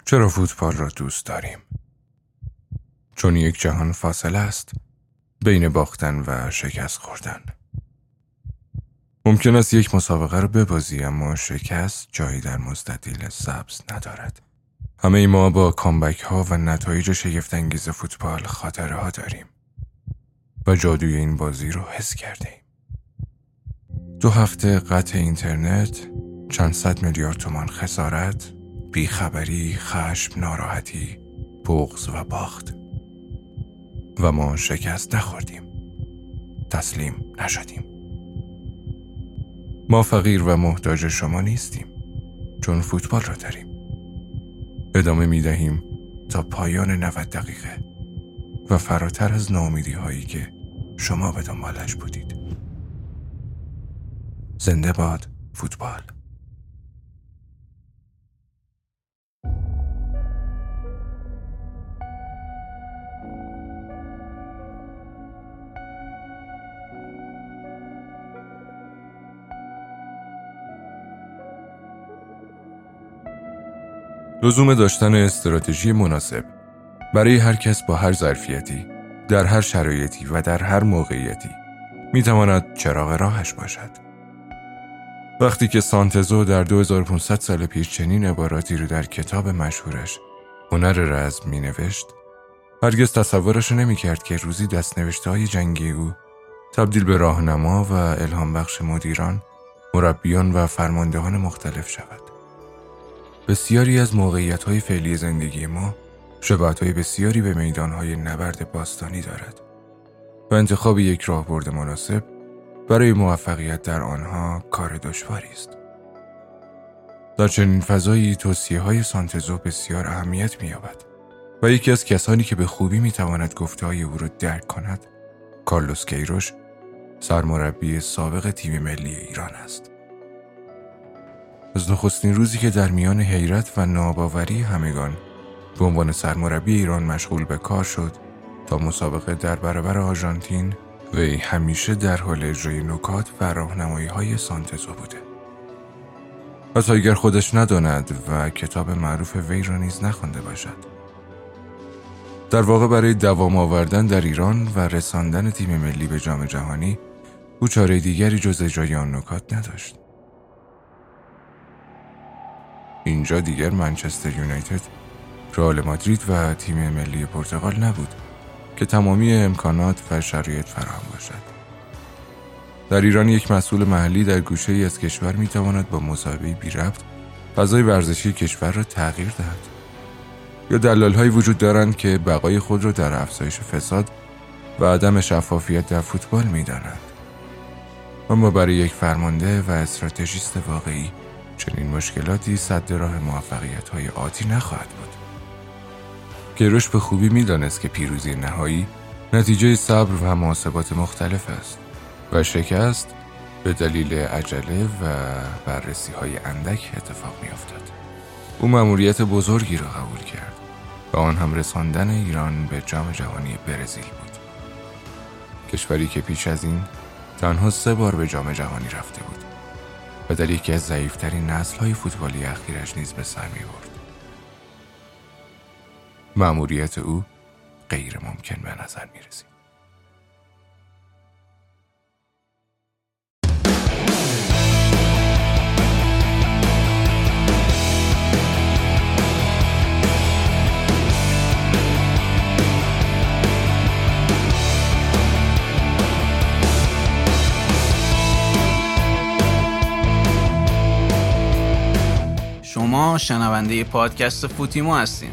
چرا فوتبال را دوست داریم؟ چون یک جهان فاصله است بین باختن و شکست خوردن. ممکن است یک مسابقه را ببازی اما شکست جایی در مستطیل سبز ندارد. همه ما با کامبک ها و نتایج شگفت‌انگیز فوتبال خاطره ها داریم و جادوی این بازی رو حس کردیم. 2 هفته قطع اینترنت، چند صد میلیارد تومان خسارت، بیخبری، خشم، ناراحتی، بغض و باخت. و ما شکست نخوردیم. تسلیم نشدیم. ما فقیر و محتاج شما نیستیم، چون فوتبال را داریم. ادامه می دهیم تا پایان 90 دقیقه و فراتر از ناامیدی هایی که شما به دنبالش بودید. زنده باد فوتبال. لزوم داشتن استراتژی مناسب برای هر کس با هر ظرفیتی، در هر شرایطی و در هر موقعیتی میتواند چراغ راهش باشد. وقتی که سانتزو در 2500 سال پیش چنین عباراتی رو در کتاب مشهورش هنر رزم می نوشت، هرگز تصورش نمی کرد که روزی دست‌نوشته‌های جنگی او تبدیل به راهنما و الهام بخش مدیران، مربیان و فرماندهان مختلف شود. بسیاری از موقعیت‌های فعلی زندگی ما شباهت‌های بسیاری به میدان‌های نبرد باستانی دارد و انتخاب یک راهبرد مناسب برای موفقیت در آنها کار دشواری است. در چنین فضایی توصیه‌های سانتزو بسیار اهمیت می‌یابد و یکی از کسانی که به خوبی می‌تواند گفته‌های او را درک کند، کارلوس کیروش، سرمربی سابق تیم ملی ایران است. از نخستین روزی که در میان حیرت و ناباوری همگان به عنوان سرمربی ایران مشغول به کار شد تا مسابقه در برابر آرژانتین، وی همیشه در حال اجرای نکات و راهنمایی‌های سانتزو بوده. حتی اگر خودش نداند و کتاب معروف وی را نیز نخوانده باشد. در واقع برای دوام آوردن در ایران و رساندن تیم ملی به جام جهانی او چاره دیگری جز اجرای آن نکات نداشت. اینجا دیگر منچستر یونایتد، رئال مادرید و تیم ملی پرتغال نبود که تمامی امکانات و شرایط فراهم باشد. در ایران یک مسئول محلی در گوشه‌ای از کشور میتواند با مصاحبه‌ای بی ربط فضای ورزشی کشور را تغییر دهد. یا دلال‌هایی وجود دارند که بقای خود را در افزایش فساد و عدم شفافیت در فوتبال می‌دانند. اما برای یک فرمانده و استراتژیست واقعی چنین مشکلاتی سد راه موفقیت‌های آتی نخواهد بود. کیروش به خوبی می‌دانست که پیروزی نهایی نتیجه صبر و محاسبات مختلف است و شکست به دلیل عجله و بررسی‌های اندک اتفاق می‌افتاد. او مأموریت بزرگی را قبول کرد و آن هم رساندن ایران به جام جهانی برزیل بود. کشوری که پیش از این تنها 3 بار به جام جهانی رفته بود و در یکی از ضعیف‌ترین نسل‌های فوتبالی اخیرش نیز به سر می‌برد. مأموریت او غیر ممکن به نظر می‌رسید. شما شنونده پادکست فوتیمو هستین.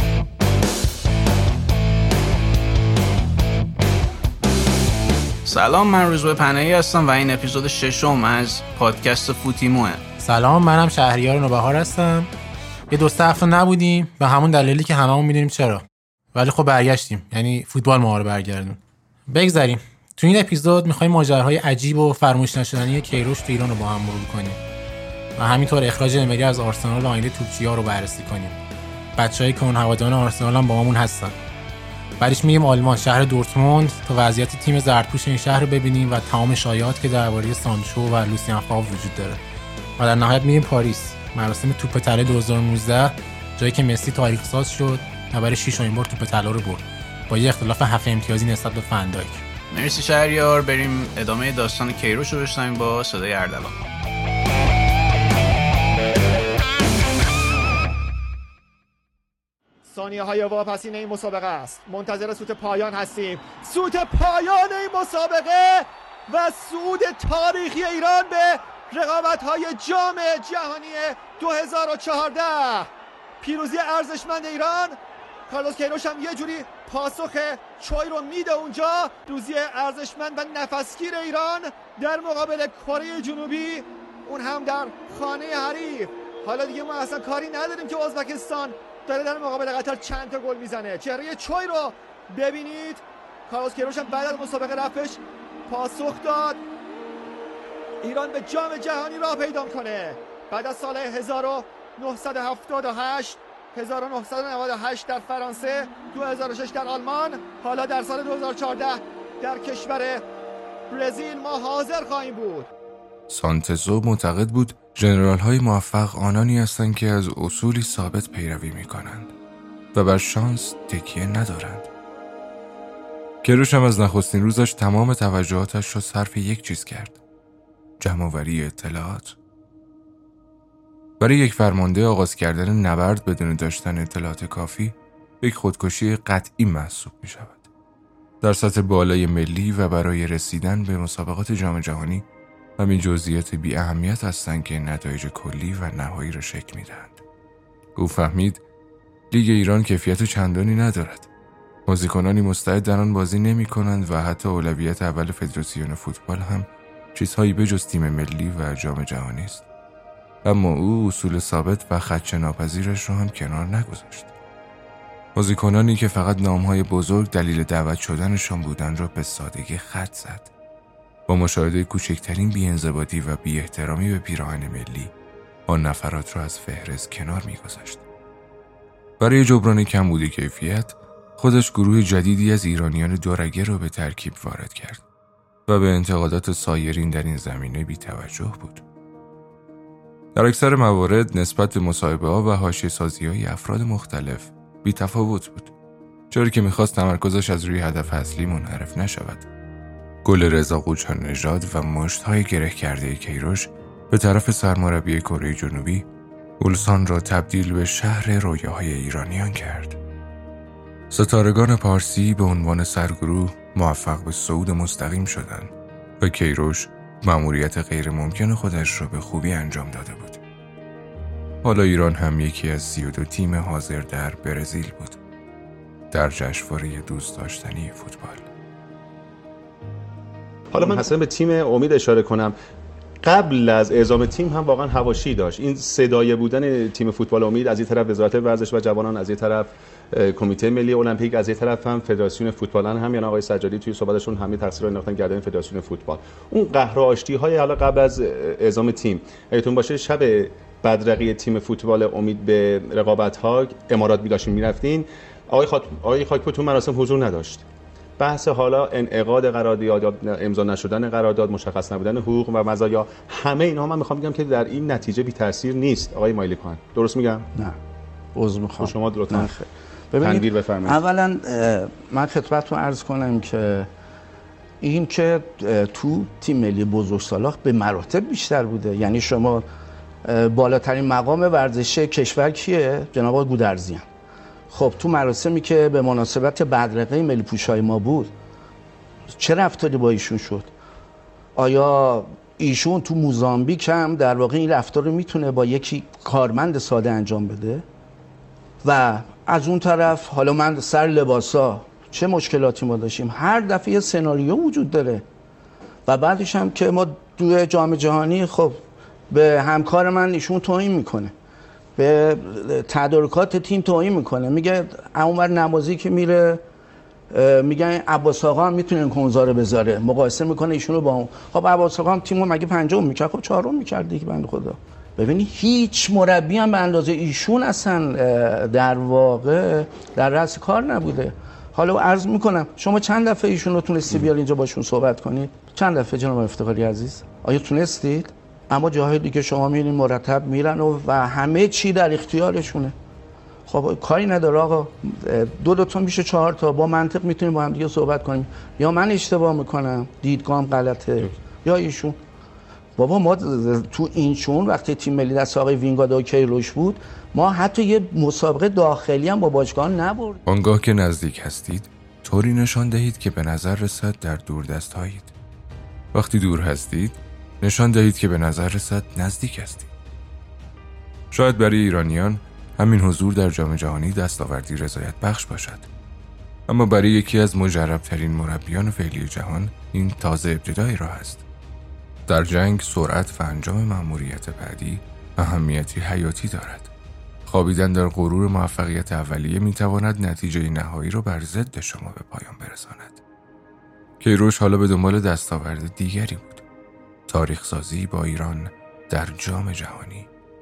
سلام، من روزبه پناهی هستم و این اپیزود 6 از پادکست فوتیموه. سلام، منم شهریار نوبهار هستم. یه 2 هفته نبودیم به همون دلیلی که هممون میدونیم چرا، ولی خب برگشتیم، یعنی فوتبال ما رو برگردون. بگذاریم تو این اپیزود می‌خوایم ماجراهای عجیب و فراموش نشدنی کیروش تو ایران رو با هم مرور کنیم و همینطور اخراج امری از آرسنال و آینده توپچی‌ها رو بررسی کنیم. بچه‌ای که اون هواداران آرسنال هم با مامون هستن. بعدش میریم آلمان، شهر دورتموند، تا وضعیت تیم زردپوش این شهر رو ببینیم و تمام شایعات که درباره سانچو و لوسیان فاو وجود داره. و در نهایت میریم پاریس، مراسم توپ طلای 2019 جایی که مسی تاریخ ساز شد و برای 6مین بار توپ طلا رو برد با یه اختلاف 7 امتیازی نسبت به فندایک. مرسی شهریار. بریم ادامه داستان کیروش رو بشنویم با صدای اردلان. ثانیه‌های واپسین این مسابقه است. منتظر سوت پایان هستیم. سوت پایان این مسابقه و صعود تاریخی ایران به رقابت‌های جام جهانی 2014. پیروزی ارزشمند ایران. کارلوس کیروش هم یه جوری پاسخ چای رو میده اونجا. پیروزی ارزشمند و نفسگیر ایران در مقابل کره جنوبی، اون هم در خانه حریف. حالا دیگه ما اصلا کاری نداریم که ازبکستان داره در مقابل قطر چند تا گل میزنه. چهره چای رو ببینید. کارلوس کیروش هم بعد از مسابقه رفتش پاسخ داد ایران به جام جهانی راه پیدا کنه بعد از سال 1978 1998 در فرانسه، 2006 در آلمان، حالا در سال 2014 در کشور برزیل ما حاضر خواهیم بود. سانتزو معتقد بود ژنرال‌های موفق آنانی هستند که از اصولی ثابت پیروی می‌کنند و بر شانس تکیه ندارند. کیروش هم از نخستین روزش تمام توجهاتش را صرف یک چیز کرد: جمع‌آوری اطلاعات. برای یک فرمانده آغاز کردن نبرد بدون داشتن اطلاعات کافی یک خودکشی قطعی محسوب می شود. در سطح بالای ملی و برای رسیدن به مسابقات جام جهانی همین جزئیات بی اهمیت هستند که نتایج کلی و نهایی را شکل می دهند. او فهمید لیگ ایران کیفیت چندانی ندارد. بازیکنانی مستعد در آن بازی نمی کنند و حتی اولویت اول فدراسیون فوتبال هم چیزهایی بجز تیم ملی و جام جهانی است. اما او اصول ثابت و خدشه ناپذیرش رو هم کنار نگذاشت. بازیکنانی که فقط نامهای بزرگ دلیل دعوت شدنشان بودند را به سادگی خط زد. با مشاهده کوچکترین بی‌انضباطی و بی احترامی به پیراهن ملی، آن نفرات را از فهرست کنار می‌گذاشت. برای جبران کمبود کیفیت، خودش گروه جدیدی از ایرانیان دورگه را به ترکیب وارد کرد و به انتقادات سایرین در این زمینه بی‌توجه بود. در اکثر موارد نسبت به مصاحبه‌ها و حاشیه‌سازی‌های افراد مختلف بی‌تفاوت بود، چرا که می‌خواست تمرکزش از روی هدف اصلی منحرف نشود. گل رضا قوچان نژاد و مشت‌های گره کرده کیروش به طرف سرمربی کره جنوبی اولسان را تبدیل به شهر رویاهای ایرانیان کرد. ستارگان پارسی به عنوان سرگروه موفق به صعود مستقیم شدند و کیروش مأموریت غیر ممکن خودش را به خوبی انجام داده بود. حالا ایران هم یکی از 32 تیم حاضر در برزیل بود، در جشنواره دوست داشتنی فوتبال. حالا من اصلا به تیم امید اشاره کنم. قبل از اعزام تیم هم واقعا حواشی داشت. این صدای بودن تیم فوتبال امید، از این طرف وزارت ورزش و جوانان، از این طرف کمیته ملی المپیک، از این طرف هم فدراسیون فوتبال، هم یعنی آقای سجادی توی صحبتشون همه تقصیر رو انداختن گردن فدراسیون فوتبال. اون قهر و آشتی‌های حالا قبل از اعزام تیم، یادتون باشه شب بدرقی تیم فوتبال امید به رقابت‌ها امارات می‌داشتین می‌رفتین، آقای خاکپور تو مراسم حضور نداشت. بحث حالا انعقاد قرارداد، امضا نشدن قرارداد، مشخص نبودن حقوق و مزایا، همه اینها من میخوام بگم که در این نتیجه بی تاثیر نیست. آقای مایلی خان درست میگم؟ نه عذر میخوام. شما لطفاً ببینید بفرمایید. اولا من خدمتتون عرض کنم که این که تو تیم ملی بزرگسالان به مراتب بیشتر بوده. یعنی شما بالاترین مقام ورزشی کشور کیه؟ جناب آقای گودرزیان. خب تو مراسمی که به مناسبت بدرقه ملی پوشای ما بود چه رفتاری با ایشون شد؟ آیا ایشون تو موزامبیک هم در واقع این رفتار رو میتونه با یکی کارمند ساده انجام بده؟ و از اون طرف حالا من سر لباسا چه مشکلاتی ما داشتیم، هر دفعه یه سناریو وجود داره. و بعدش هم که ما توی جام جهانی خب به همکار من ایشون توهین میکنه، به تدارکات تیم توهین میکنه، میگه اونور نمازی که میره میگن عباس آقا هم میتونه این کنزا رو بذاره، مقایسه میکنه ایشون رو با اون. خب عباس آقا هم تیمو مگه پنجم میکرد؟ خب چهارم میکرد دیگه بنده خدا. ببینی هیچ مربی هم به اندازه ایشون اصلا در واقع در رأس کار نبوده. حالا عرض میکنم شما چند دفعه ایشون رو تونستی بیار اینجا باشون صحبت کنید؟ چند دفعه جناب افتخاری عزیز؟ آیا تونستید؟ اما جاهای دیگه شما میبینید مرتب میرن و همه چی در اختیارشونه. خب کاری نداره آقا، دو تا میشه 4 تا، با منطق میتونیم با هم دیگه صحبت کنیم. یا من اشتباه میکنم، دیدگاهم غلطه، یا ایشون. بابا ما تو این چون وقتی تیم ملی دست آقای وینگارد و کیروش بود، ما حتی یه مسابقه داخلی هم با باشگاه نبرد. آنگاه که نزدیک هستید طوری نشان دهید که به نظر رسد در دور دست هایید. وقتی دور هستید نشان دهید که به نظر رسد نزدیک هستید. شاید برای ایرانیان همین حضور در جام جهانی دستاوردی رضایت بخش باشد، اما برای یکی از مجربترین مربیان فعلی جهان این تازه ابتدای راه است. در جنگ سرعت و انجام مأموریت بعدی اهمیتی حیاتی دارد. خوابیدن در غرور موفقیت اولیه میتواند نتیجه نهایی را بر ضد شما به پایان برساند. کیروش حالا به دنبال دستاورد دیگری بود: تاریخ سازی با ایران در جام جهانی.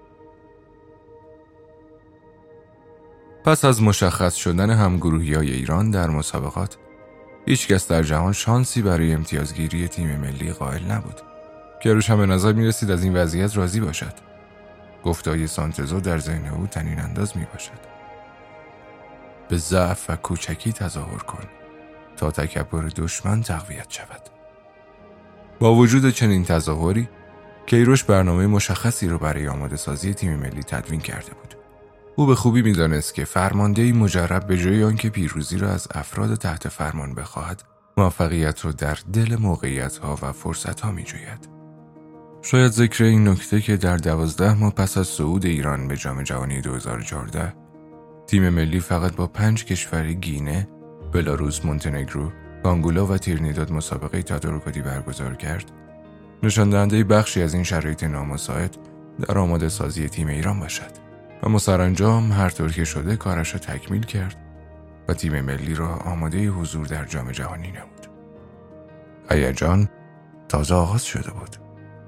پس از مشخص شدن همگروهی‌های ایران در مسابقات، هیچ کس در جهان شانسی برای امتیازگیری تیم ملی قائل نبود. کیروش هم به نظر می‌رسید از این وضعیت راضی باشد. گفتای سانتزو در ذهن او طنین انداز می‌باشد: به ضعف و کوچکی تظاهر کن تا تکبر دشمن تقویت شود. با وجود چنین تظاهری، کیروش برنامه مشخصی را برای آماده سازی تیم ملی تدوین کرده بود. او به خوبی می‌دانست که فرماندهی مجرب به جای آنکه پیروزی را از افراد تحت فرمان بخواهد، موفقیت را در دل موقعیت‌ها و فرصت‌ها می‌جوید. شاید ذکر این نکته که در 12 ماه پس از صعود ایران به جام جهانی 2014 تیم ملی فقط با 5 کشور گینه، بلاروس، مونتنگرو، آنگولا و ترینیداد مسابقه تدارکاتی برگزار کرد، نشان دهنده بخشی از این شرایط نامساعد در آماده سازی تیم ایران باشد. اما سرانجام هر طور که شده کارش را تکمیل کرد و تیم ملی را آماده حضور در جام جهانی نمود. هیجان تازه آغاز شده بود.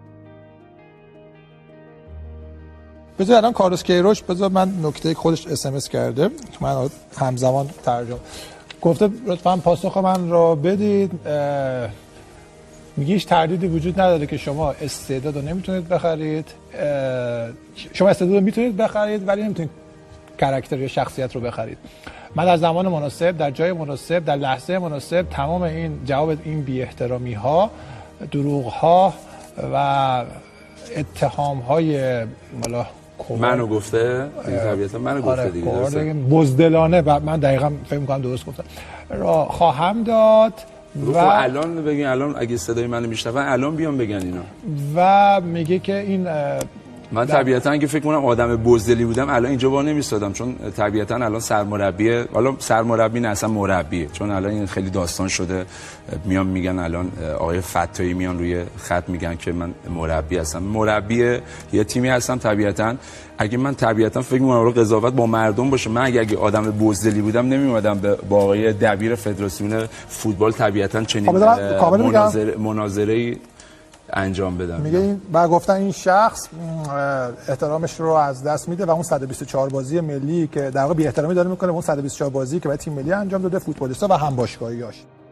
بذار الان کارلوس کیروش، بذار من نکته خودش SMS کرده، من همزمان ترجمه گفته لطفاً پاسخ من را بدید. میگه هیچ تردیدی وجود نداره که شما استعداد رو نمیتونید بخرید، شما استعداد رو میتونید بخرید ولی نمیتونید کاراکتر یا شخصیت رو بخرید. من در زمان مناسب، در جای مناسب، در لحظه مناسب تمام این جواب این بی احترامی ها، دروغ ها و اتهام های منو گفته طبیعتا منو گفته دیگه بزدلانه و من دقیقاً فکر می‌کنم درست گفتم را خواهم داد. و الان بگین، الان اگه صدای منو میشنون الان بیان بگن اینا. و میگه که این من طبیعتا اگه فکر کنم آدم بزدلی بودم الان اینجا وای نمیستادم، چون طبیعتا الان سرمربیه، حالا سرمربی نه اصلا مربیه، چون الان این خیلی داستان شده، میان میگن الان آقای فتایی میان روی خط میگن که من مربی هستم، مربی یه تیمی هستم. طبیعتا اگه من طبیعتا فکر می‌کنم قضاوت با مردم باشه، من اگه آدم بزدلی بودم نمیومدم با آقای دبیر فدراسیون فوتبال طبیعتا چنین مناظره انجام بدم. میگه این و گفتن این شخص احترامش رو از دست میده و اون 124 بازی ملی که در واقع بی احترامی داره میکنه، اون 124 بازی که برای تیم ملی انجام داده، فوتبالیستا و هم باشگاهیاش.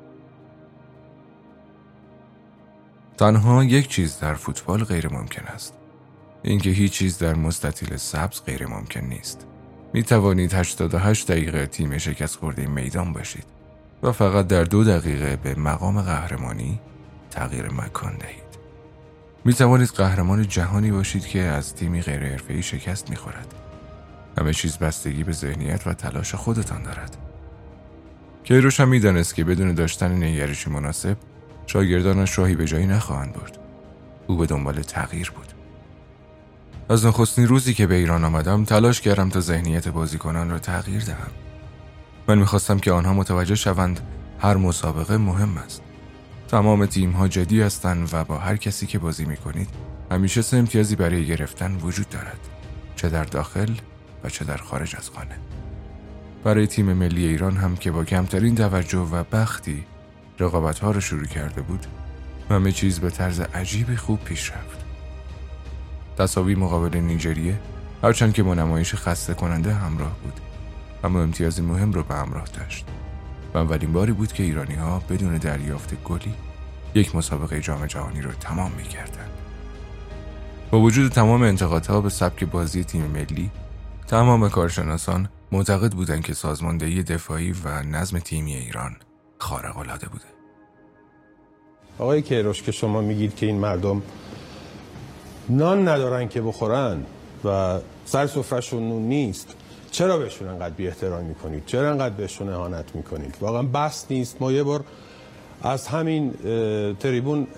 تنها یک چیز در فوتبال غیر ممکن است، اینکه هیچ چیز در مستطیل سبز غیر ممکن نیست. می توانید 88 دقیقه تیم شکست خورده میدان باشید و فقط در 2 دقیقه به مقام قهرمانی تغییر مکان دهید. می توانید قهرمان جهانی باشید که از تیمی غیر حرفه‌ای شکست می خورد. همه چیز بستگی به ذهنیت و تلاش خودتان دارد. کیروش هم می دانست که بدون داشتن نگرشی مناسب شاگردانش راهی به جایی نخواهند برد. او به دنبال تغییر بود. از نخستین روزی که به ایران آمدم تلاش کردم تا ذهنیت بازیکنان را تغییر دهم. من می‌خواستم که آنها متوجه شوند هر مسابقه مهم است. تمام تیم‌ها جدی هستند و با هر کسی که بازی می‌کنید همیشه 3 امتیازی برای گرفتن وجود دارد، چه در داخل و چه در خارج از خانه. برای تیم ملی ایران هم که با کمترین توجه و بختی رقابت‌ها را شروع کرده بود، همه چیز به طرز عجیبی خوب پیش رفت. تساوی مقابل نیجریه، هرچند که با نمایش خسته کننده همراه بود، اما امتیازی مهم رو به همراه داشت و اولین باری بود که ایرانی‌ها بدون دریافت گلی یک مسابقه جام جهانی رو تمام می‌کردند. با وجود تمام انتقادها به سبک بازی تیم ملی، تمام کارشناسان معتقد بودند که سازماندهی دفاعی و نظم تیمی ایران خارق‌العاده بوده. آقای کیروش که شما میگید که این مردم نان ندارن که بخورن و سر سفرهشون نون نیست، چرا بهشون انقدر بی احترام میکنید؟ چرا انقدر بهشون اهانت میکنید؟ واقعا بس نیست؟ ما یه بار از همین تریبون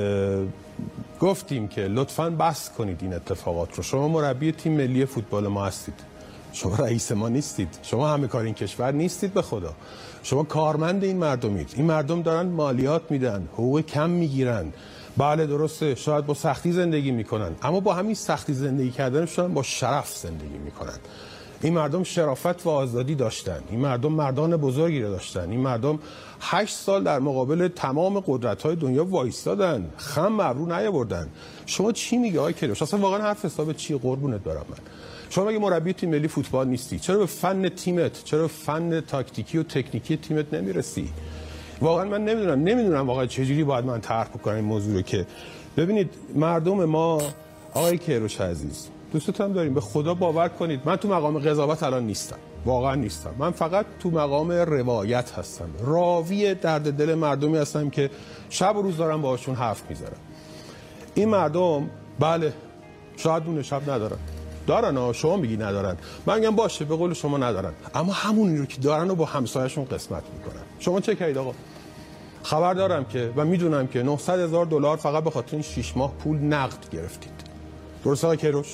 گفتیم که لطفاً بس کنید این اتفاقات رو. شما مربی تیم ملی فوتبال ما هستید، شما رئیس ما نیستید، شما همه کار این کشور نیستید، به خدا شما کارمند این مردمید. این مردم دارن مالیات میدن، حقوق کم میگیرن. بله درسته شاید با سختی زندگی میکنن، اما با همین سختی زندگی کردنشون با شرف زندگی میکنن. این مردم شرافت و آزادی داشتن، این مردم مردان بزرگی رو داشتن، این مردم 8 سال در مقابل تمام قدرت‌های دنیا وایستادن، خم ابرو نیاوردن. شما چی میگی آقای کیروش؟ اصلا واقعا حرف حساب چی؟ قربونت برم من. شما مگه مربی تیم ملی فوتبال نیستی؟ چرا به فن تیمت، چرا به فن تاکتیکی و تکنیکی تیمت نمیرسی؟ واقعا من نمیدونم واقعا چجوری باید من طرح بکنم این موضوع رو. که ببینید مردم ما آقای کیروش عزیز، دوستتون داریم، به خدا باور کنید من تو مقام قضاوت الان نیستم، واقعا نیستم. من فقط تو مقام روایت هستم، راوی درد دل مردمی هستم که شب و روز دارم باهاشون حرف میزنم. این مردم بله شاید دونه شب دارن شما میگی ندارن، من میگم باشه به قول شما ندارن، اما همونی رو که دارن رو با همسایه‌شون قسمت میکنن. شما چه کردید آقا؟ خبر دارم که و میدونم که $900,000 فقط به خاطر این 6 ماه پول نقد گرفتید. درسته آقای کیروش؟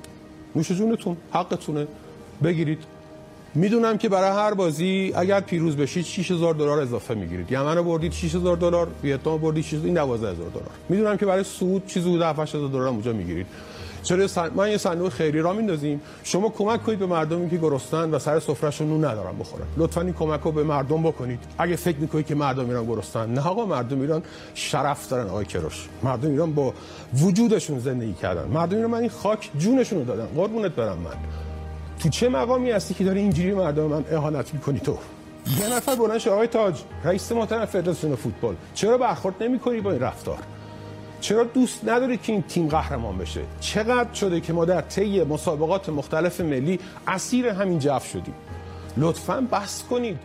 نوش جونتون، حقتونه بگیرید. میدونم که برای هر بازی اگر پیروز بشید $6,000 اضافه میگیرید. یمن بردید $6,000، ویتنام بردید این $12,000. میدونم که برای سعود چیزی حدود $7,000 اونجا میگیرید. چرا ما یه صندوق خیریه را میندازیم، شما کمک کنید به مردمی که گرسنه‌اند و سر سفرهشون نون ندارن بخورن. لطفاً این کمک رو به مردم بکنید. اگه فکر میکنید که مردم ایران گرسنه‌اند، نه آقا، مردم ایران شرف دارن آقای کیروش. مردم ایران با وجودشون زندگی کردن. مردم ایران من این خاک جونشون رو دادن. قربونت برم من. تو چه مقامی هستی که داری اینجوری مردم من اهانت میکنی؟ تو یه نفر بلند شه آقای تاج، رئیس محترم فدراسیون فوتبال، چرا برخورد نمی‌کنی با این رفتار؟ چرا دوست نداری که این تیم قهرمان بشه؟ چقدر شده که ما در طی مسابقات مختلف ملی اسیر همین جو شدیم؟ لطفاً بس کنید.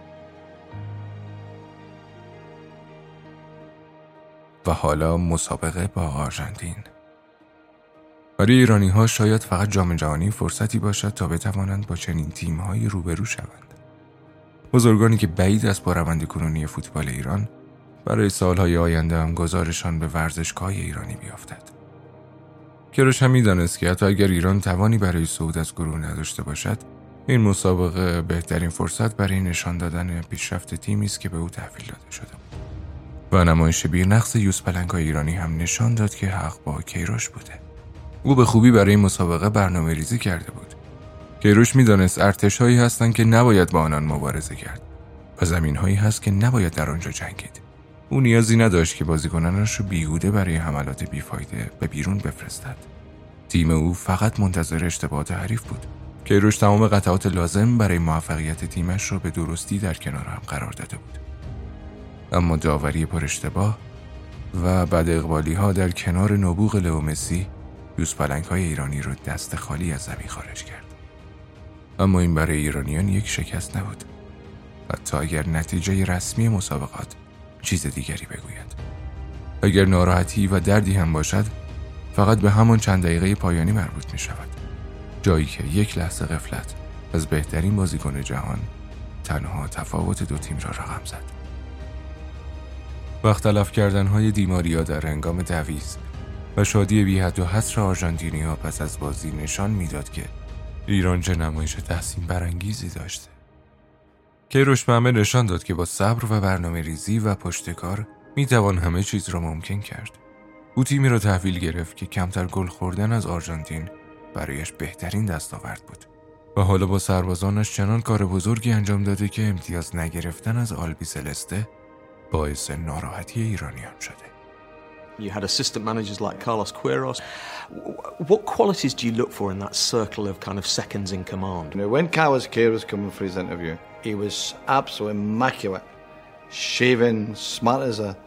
و حالا مسابقه با آرژانتین. برای ایرانی‌ها شاید فقط جام جهانی فرصتی باشد تا بتوانند با چنین تیم‌هایی روبرو شوند. بزرگانی که بعید است با روند کنونی فوتبال ایران برای سالهای آینده هم گزارشان به ورزشگاه ایرانی بیافتد. کیروش هم می‌دانست که حتی اگر ایران توانی برای صعود از گروه نداشته باشد، این مسابقه بهترین فرصت برای نشان دادن پیشرفت تیمی است که به او تحویل داده شده بود. و نمایش بی‌نقص یوسپلنگ‌های ایرانی هم نشان داد که حق با کیروش بوده. او به خوبی برای این مسابقه برنامه‌ریزی کرده بود. کیروش می‌دانست ارتش‌هایی هستند که نباید با آنان مبارزه کرد و زمین‌هایی هست که نباید در آنجا جنگید. او نیازی نداشت که بازیکنانش رو بیهوده برای حملات بیفایده به بیرون بفرستد. تیم او فقط منتظر اشتباهات حریف بود. کیروش تمام قطعات لازم برای موفقیت تیمش رو به درستی در کنار هم قرار داده بود. اما داوری پر اشتباه و بد اقبالی‌ها در کنار نبوغ لئو مسی یوسپلنگ‌های ایرانی رو دست خالی از زمین خارج کرد. اما این برای ایرانیان یک شکست نبود، حتی اگر نتیجه رسمی مسابقات چیز دیگری بگوید. اگر ناراحتی و دردی هم باشد، فقط به همان چند دقیقه پایانی مربوط می شود، جایی که یک لحظه غفلت از بهترین بازیکن جهان تنها تفاوت دو تیم را رقم زد. وقت تلف کردن‌های دیماریا در هنگام تعویض و شادی بی حد و حصر آرژانتینی‌ها پس از بازی نشان میداد که ایران چه نمایش تحسین برانگیزی داشته. کیروش به همه نشان داد که با صبر و برنامه‌ریزی و پشتکار میتوان همه چیز را ممکن کرد. او تیمی را تحویل گرفت که کمتر گل خوردن از آرژانتین برایش بهترین دستاورد بود و حالا با سربازانش چنان کار بزرگی انجام داده که امتیاز نگرفتن از آلبی سلسته باعث ناراحتی ایرانیان شده. You had assistant managers like Carlos Queiroz. What qualities do you look for in that circle of kind of seconds in command? You know, when Carlos Queiroz was coming for his interview, he was absolutely immaculate, shaven, smart as a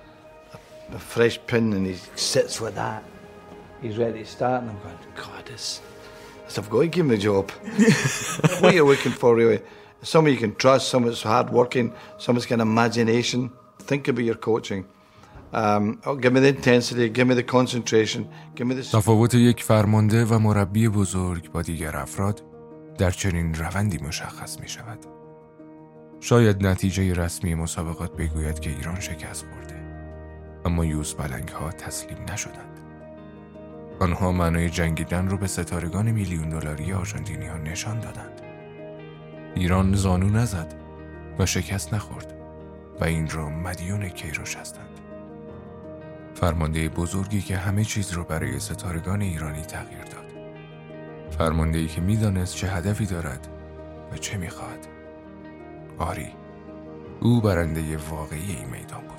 fresh pin, and he sits with that. He's ready to start, and I'm going, God, I said, I've got to give him the job. What are you looking for, really? Somebody you can trust, somebody that's hard-working, somebody that's got imagination. Think about your coaching. Give me the intensity, give me the concentration, give me the... تفاوت یک فرمانده و مربی بزرگ با دیگر افراد در چنین روندی مشخص می شود. شاید نتیجه رسمی مسابقات بگوید که ایران شکست خورده، اما یوزبلنگ ها تسلیم نشدند. آنها معنای جنگیدن رو به ستارگان میلیون دلاری آرژانتینی ها نشان دادند. ایران زانو نزد و شکست نخورد و این را مدیون کیروش هستند. فرمانده بزرگی که همه چیز رو برای ستارگان ایرانی تغییر داد. فرمانده‌ای که می‌دانست چه هدفی دارد و چه می‌خواهد. آری، او برنده واقعی این میدان بود.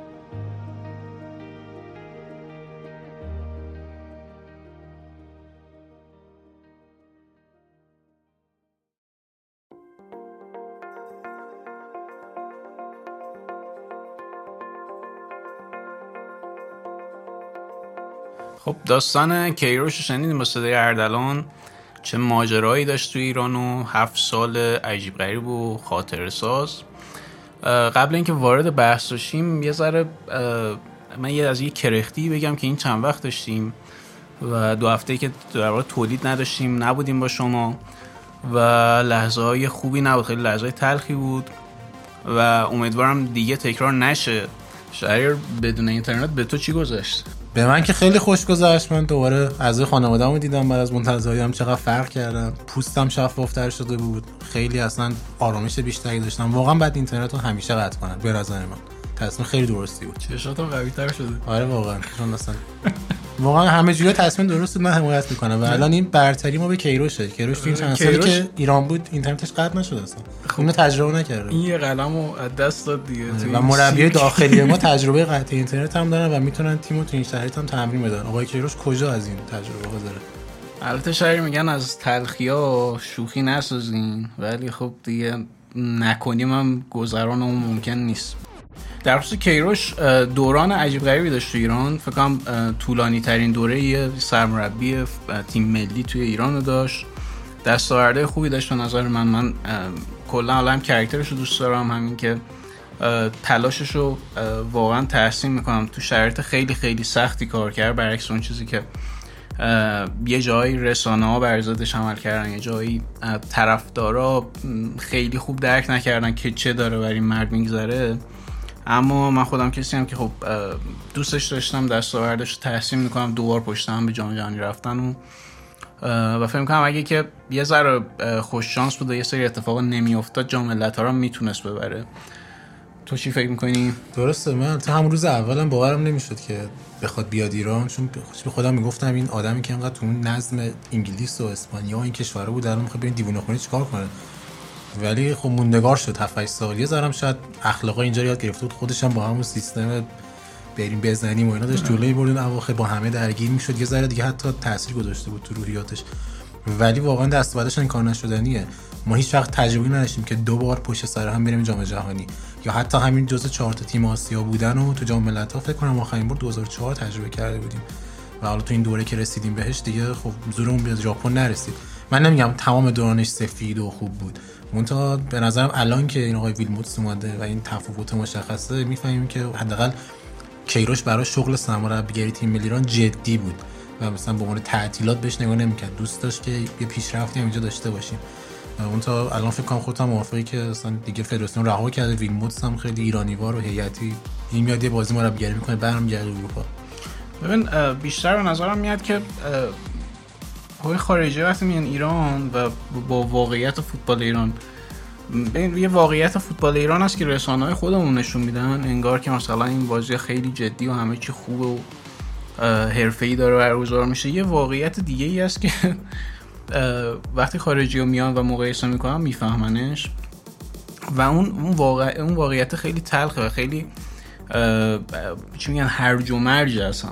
خب داستان کیروش رو شنیدیم با صدای اردلان، چه ماجرایی داشت تو ایران و 7 سال عجیب غریب و خاطره ساز. قبل اینکه وارد بحث بشیم یه ذره من از یه کرختی بگم که این چند وقت داشتیم و 2 هفته‌ای که در واقع تولید نداشتیم، نبودیم با شما و لحظه های خوبی نبود، خیلی لحظه های تلخی بود و امیدوارم دیگه تکرار نشه. شهریار بدون اینترنت به تو چی گذشت؟ به من که خیلی خوش گذشت. من دوباره اعضای خانواده‌مو دیدم، بعد از منتظریدم چقدر فرق کردم، پوستم شفافتر شده بود، خیلی اصلا آرامش بیشتری داشتم. واقعا بعد اینترنت رو همیشه قطع کنن به نظر من تصمیم خیلی درستی بود. چشاتم قوی‌تر شده. آره واقعا چون اصلا واقعا همه جوره تصمیم درست بود. من حمایت میکنم و الان این برتری ما به کیروشه. کیروش تو این چند سالی که ایران بود اینترنتش قطع نشد اصلا. اونو تجربه نکرده. این یه قلمو از دست داد دیگه. و مربی داخلی ما تجربه قطع اینترنت هم دارن و میتونن تیمو تو این شرایط هم تمرین بدن. آقای کیروش کجا از این تجربه داره؟ البته شهری میگن از تلخی‌ها شوخی نسازین، ولی خب دیگه نکنیم هم گذران اون ممکن نیست. در خصوص کیروش دوران عجیب غریبی داشت تو ایران. فکر کنم طولانی ترین دوره یه سرمربی تیم ملی توی ایران رو داشت. دستاورده خوبی داشت به نظر من کلا هم کاراکترش رو دوست دارم، همین که تلاشش رو واقعا تحسین میکنم. تو شرایط خیلی خیلی سختی کار کرد، برعکس اون چیزی که یه جایی رسانه‌ها بر ضدش عمل کردن، یه جایی طرفدارا خیلی خوب درک نکردن که چه داره بر این مرد میگذره. اما من خودم کسی هم که خب دوستش داشتم، دستاوردش رو تحسین میکنم، 2 بار پشت هم به جام جهانی رفتن و فکر میکنم اگه که یه ذره خوش شانس بود و یه سری اتفاق نمیافتاد جام ملت‌ها رو میتونست ببره. تو چی فکر میکنی؟ درسته. من تا همون روز اولم باورم نمیشد که بخواد بیاد ایران، چون به خودم میگفتم این آدمی که انقدر تو اون نظم انگلیس و اسپانیا و این کشورها بود الان میخواد ببین دیوونه خونی چیکار کنه. ولی خب موندگار شد 7-8 سال. یه ذرم شاید اخلاقا اینجا یاد گرفته بود، خودش هم با همون سیستم بریم بزنیم و اینا داشت جلوی بردن، اواخر با همه درگیر میشد، یه ذره دیگه حتی تاثیر گذاشته بود تو روحیاتش. ولی واقعا دستاوردش این کار نشدنیه. ما هیچ وقت تجربه نداشتیم که 2 بار پشت سر هم بریم جام جهانی، یا حتی همین جزء 4 تا تیم آسیا بودن و تو جام ملت‌ها فکر کنم آخرین بار 2004 تجربه کرده بودیم و حالا تو این دوره که رسیدیم بهش دیگه خب زورمون به ژاپن نرسید. من نمیگم تمام دورانش سفید و خوب بود، منتها به نظرم الان که این آقای ویلموتس اومده و این تفاوت مشخصه میفهمیم که حداقل کیروش برای شغل سرمربیگری تیم ملی ایران جدی بود و مثلا به عنوان تعطیلات بهش نگاه نمی‌کرد، دوست داشت که یه پیشرفتی هم اینجا داشته باشیم. منتها الان فکر کنم خودم موافقی که اصلا دیگه فدراسیون رها کرده، ویلموتس هم خیلی ایرانیوار و هیئتی این میاد یه بازی مربیگری میکنه برمیگرده اروپا. ببین بیشتر به نظرم میاد که های خارجی وقتی میان ایران و با واقعیت فوتبال ایران، یه واقعیت فوتبال ایران هست که رسانه‌های خودمون نشون میدن انگار که مثلا این بازی خیلی جدی و همه چی خوبه و حرفه‌ای داره برگزار میشه. یه واقعیت دیگه ای هست که وقتی خارجی‌ها میان و مقایسه میکنن میفهمنش و اون واقعیت خیلی تلخه و خیلی چی میگن هرج و مرج هستن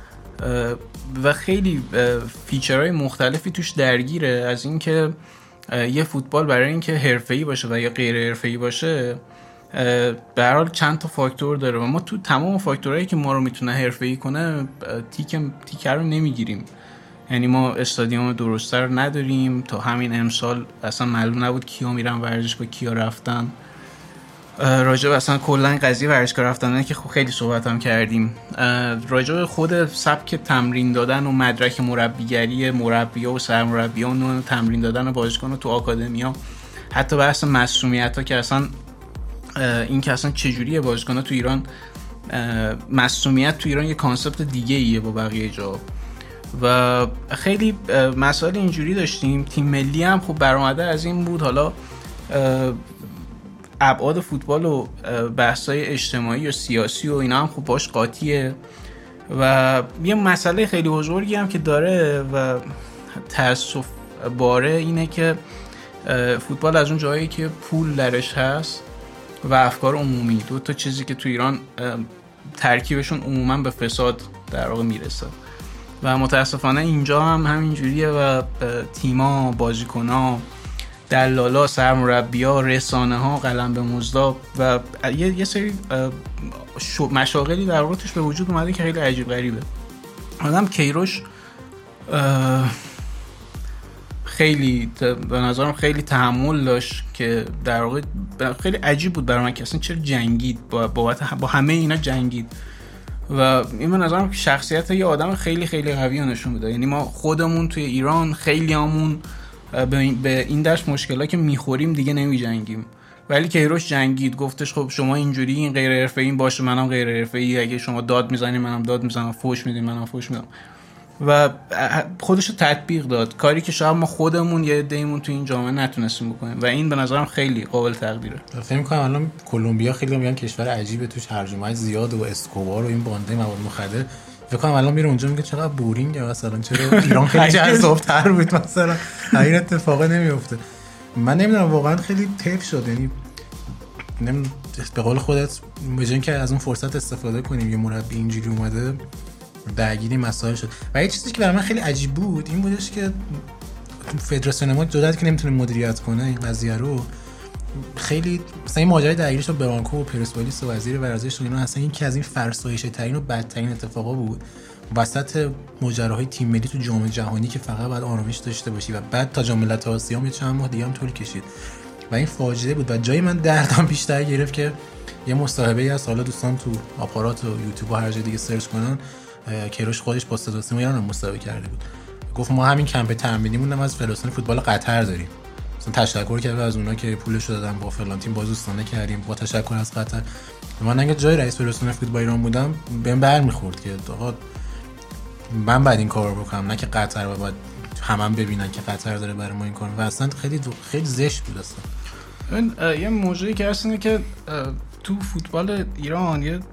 و خیلی فیچرهای مختلفی توش درگیره. از این که یه فوتبال برای اینکه حرفه‌ای باشه و یا غیر حرفه‌ای باشه به هر حال چند تا فاکتور داره و ما تو تمام فاکتورهایی که ما رو میتونه حرفه‌ای کنه تیکه رو نمیگیریم. یعنی ما استادیوم درسته رو نداریم. تا همین امسال اصلا معلوم نبود کیا میرن ورزشگاه کیا رفتن. راجع به اصلا کلا قضیه ورزشگاه رفتن که خیلی صحبت هم کردیم. راجع به خود سبک تمرین دادن و مدرک مربیگری مربی‌ها و سرمربی‌ها و نوع تمرین دادن بازیکن‌ها تو آکادمی‌ها، حتی بحث معصومیت‌ها که اصلا این که اصلا چجوریه بازیکن‌ها تو ایران، معصومیت تو ایران یه کانسپت دیگه ایه با بقیه جا و خیلی مسائل اینجوری داشتیم. تیم ملی هم خب برآمده از این بود، حالا ابعاد فوتبال و بحث‌های اجتماعی و سیاسی و اینا هم خب باش قاطیه و یه مسئله خیلی بزرگی هم که داره و تأسف باره اینه که فوتبال از اون جایی که پول درش هست و افکار عمومی، دو تا چیزی که تو ایران ترکیبشون عموما به فساد در واقع میرسه و متاسفانه اینجا هم همینجوریه و تیما، بازیکن‌ها، دلالا، سرمربی‌ها، رسانه‌ها، قلم به مزدا و یه سری مشاغلی در واقع توش به وجود اومده که خیلی عجیب غریبه. آدم کیروش خیلی به نظرم خیلی تحمل داشت که در واقع خیلی عجیب بود برای من که اصلا چرا جنگید با همه اینا جنگید و این به نظرم شخصیت یه آدم خیلی خیلی قوی نشون میده. یعنی ما خودمون توی ایران خیلی همون به این دشت مشکلات که میخوریم دیگه نمی جنگیم، ولی کیروش جنگید، گفتش خب شما اینجوری، این غیر حرفه‌ای باشه، منم غیر حرفه‌ای، اگه شما داد میزنید منم داد میزنم، فوش میدین منم فوش میدم و خودش رو تطبیق داد، کاری که شاید ما خودمون یه عده‌ایمون تو این جامعه نتونستیم بکنیم و این به نظرم خیلی قابل تقدیره. فکر می‌کنم الان کلمبیا خیلی میگن کشور عجیبه، توش هرج‌ومرج زیاده و اسکوبار و این بانده مواد مخدر. فکر کنم الان میره اونجا میگه چقدر بورینگه مثلا، چرا ایران خیلی جذاب‌تر بود مثلا، این اتفاقا نمیفته. من نمیدونم واقعا خیلی طیف شد، یعنی به قول خودت به جای اینکه از اون فرصت استفاده کنیم یه مربی اینجوری اومده درگیری مسائل شد. و یه چیزی که برای من خیلی عجیب بود این بودش که فدراسیون ما جدت که نمیتونه مدیریت کنه این قضیه رو، خیلی مثلا این ماجرای درگیریش با برانکو و پرسپولیس و وزیر ورزش و اینا اصلا یکی از این فرسایش ترین و بدترین اتفاقا بود وسط ماجراهای تیم ملی تو جام جهانی که فقط باید آرامش داشته باشی و بعد تا جام ملت آسیا هم چند ماه دیگه هم طول کشید و این فاجعه بود و جای من دردم بیشتر گرفت که یه مصاحبه‌ای از حالا دوستان تو آپارات و یوتیوب و هر جای دیگه سرچ کنن، کیروش خودش با صدا و سیما ایران مصاحبه کرده بود، گفت ما همین کمپ تمرینیمون از فدراسیون فوتبال قطر داریم، مثلا تشکر کرد از اونا که پولش رو دادن، با فلان تیم بازوستانه کردیم، با تشکر از قطر. من اگه جای رئیس فدراسیون فوتبال ایران بودم بهم برمیخورد که آقا من بعد این کارو بکنم، نه که قطر و بعد همون ببینن که قطر داره برای ما این کارو، و اصلا خیلی زشت بود اصلا. یه موضوعی که هست اینه که تو فوتبال ایران یه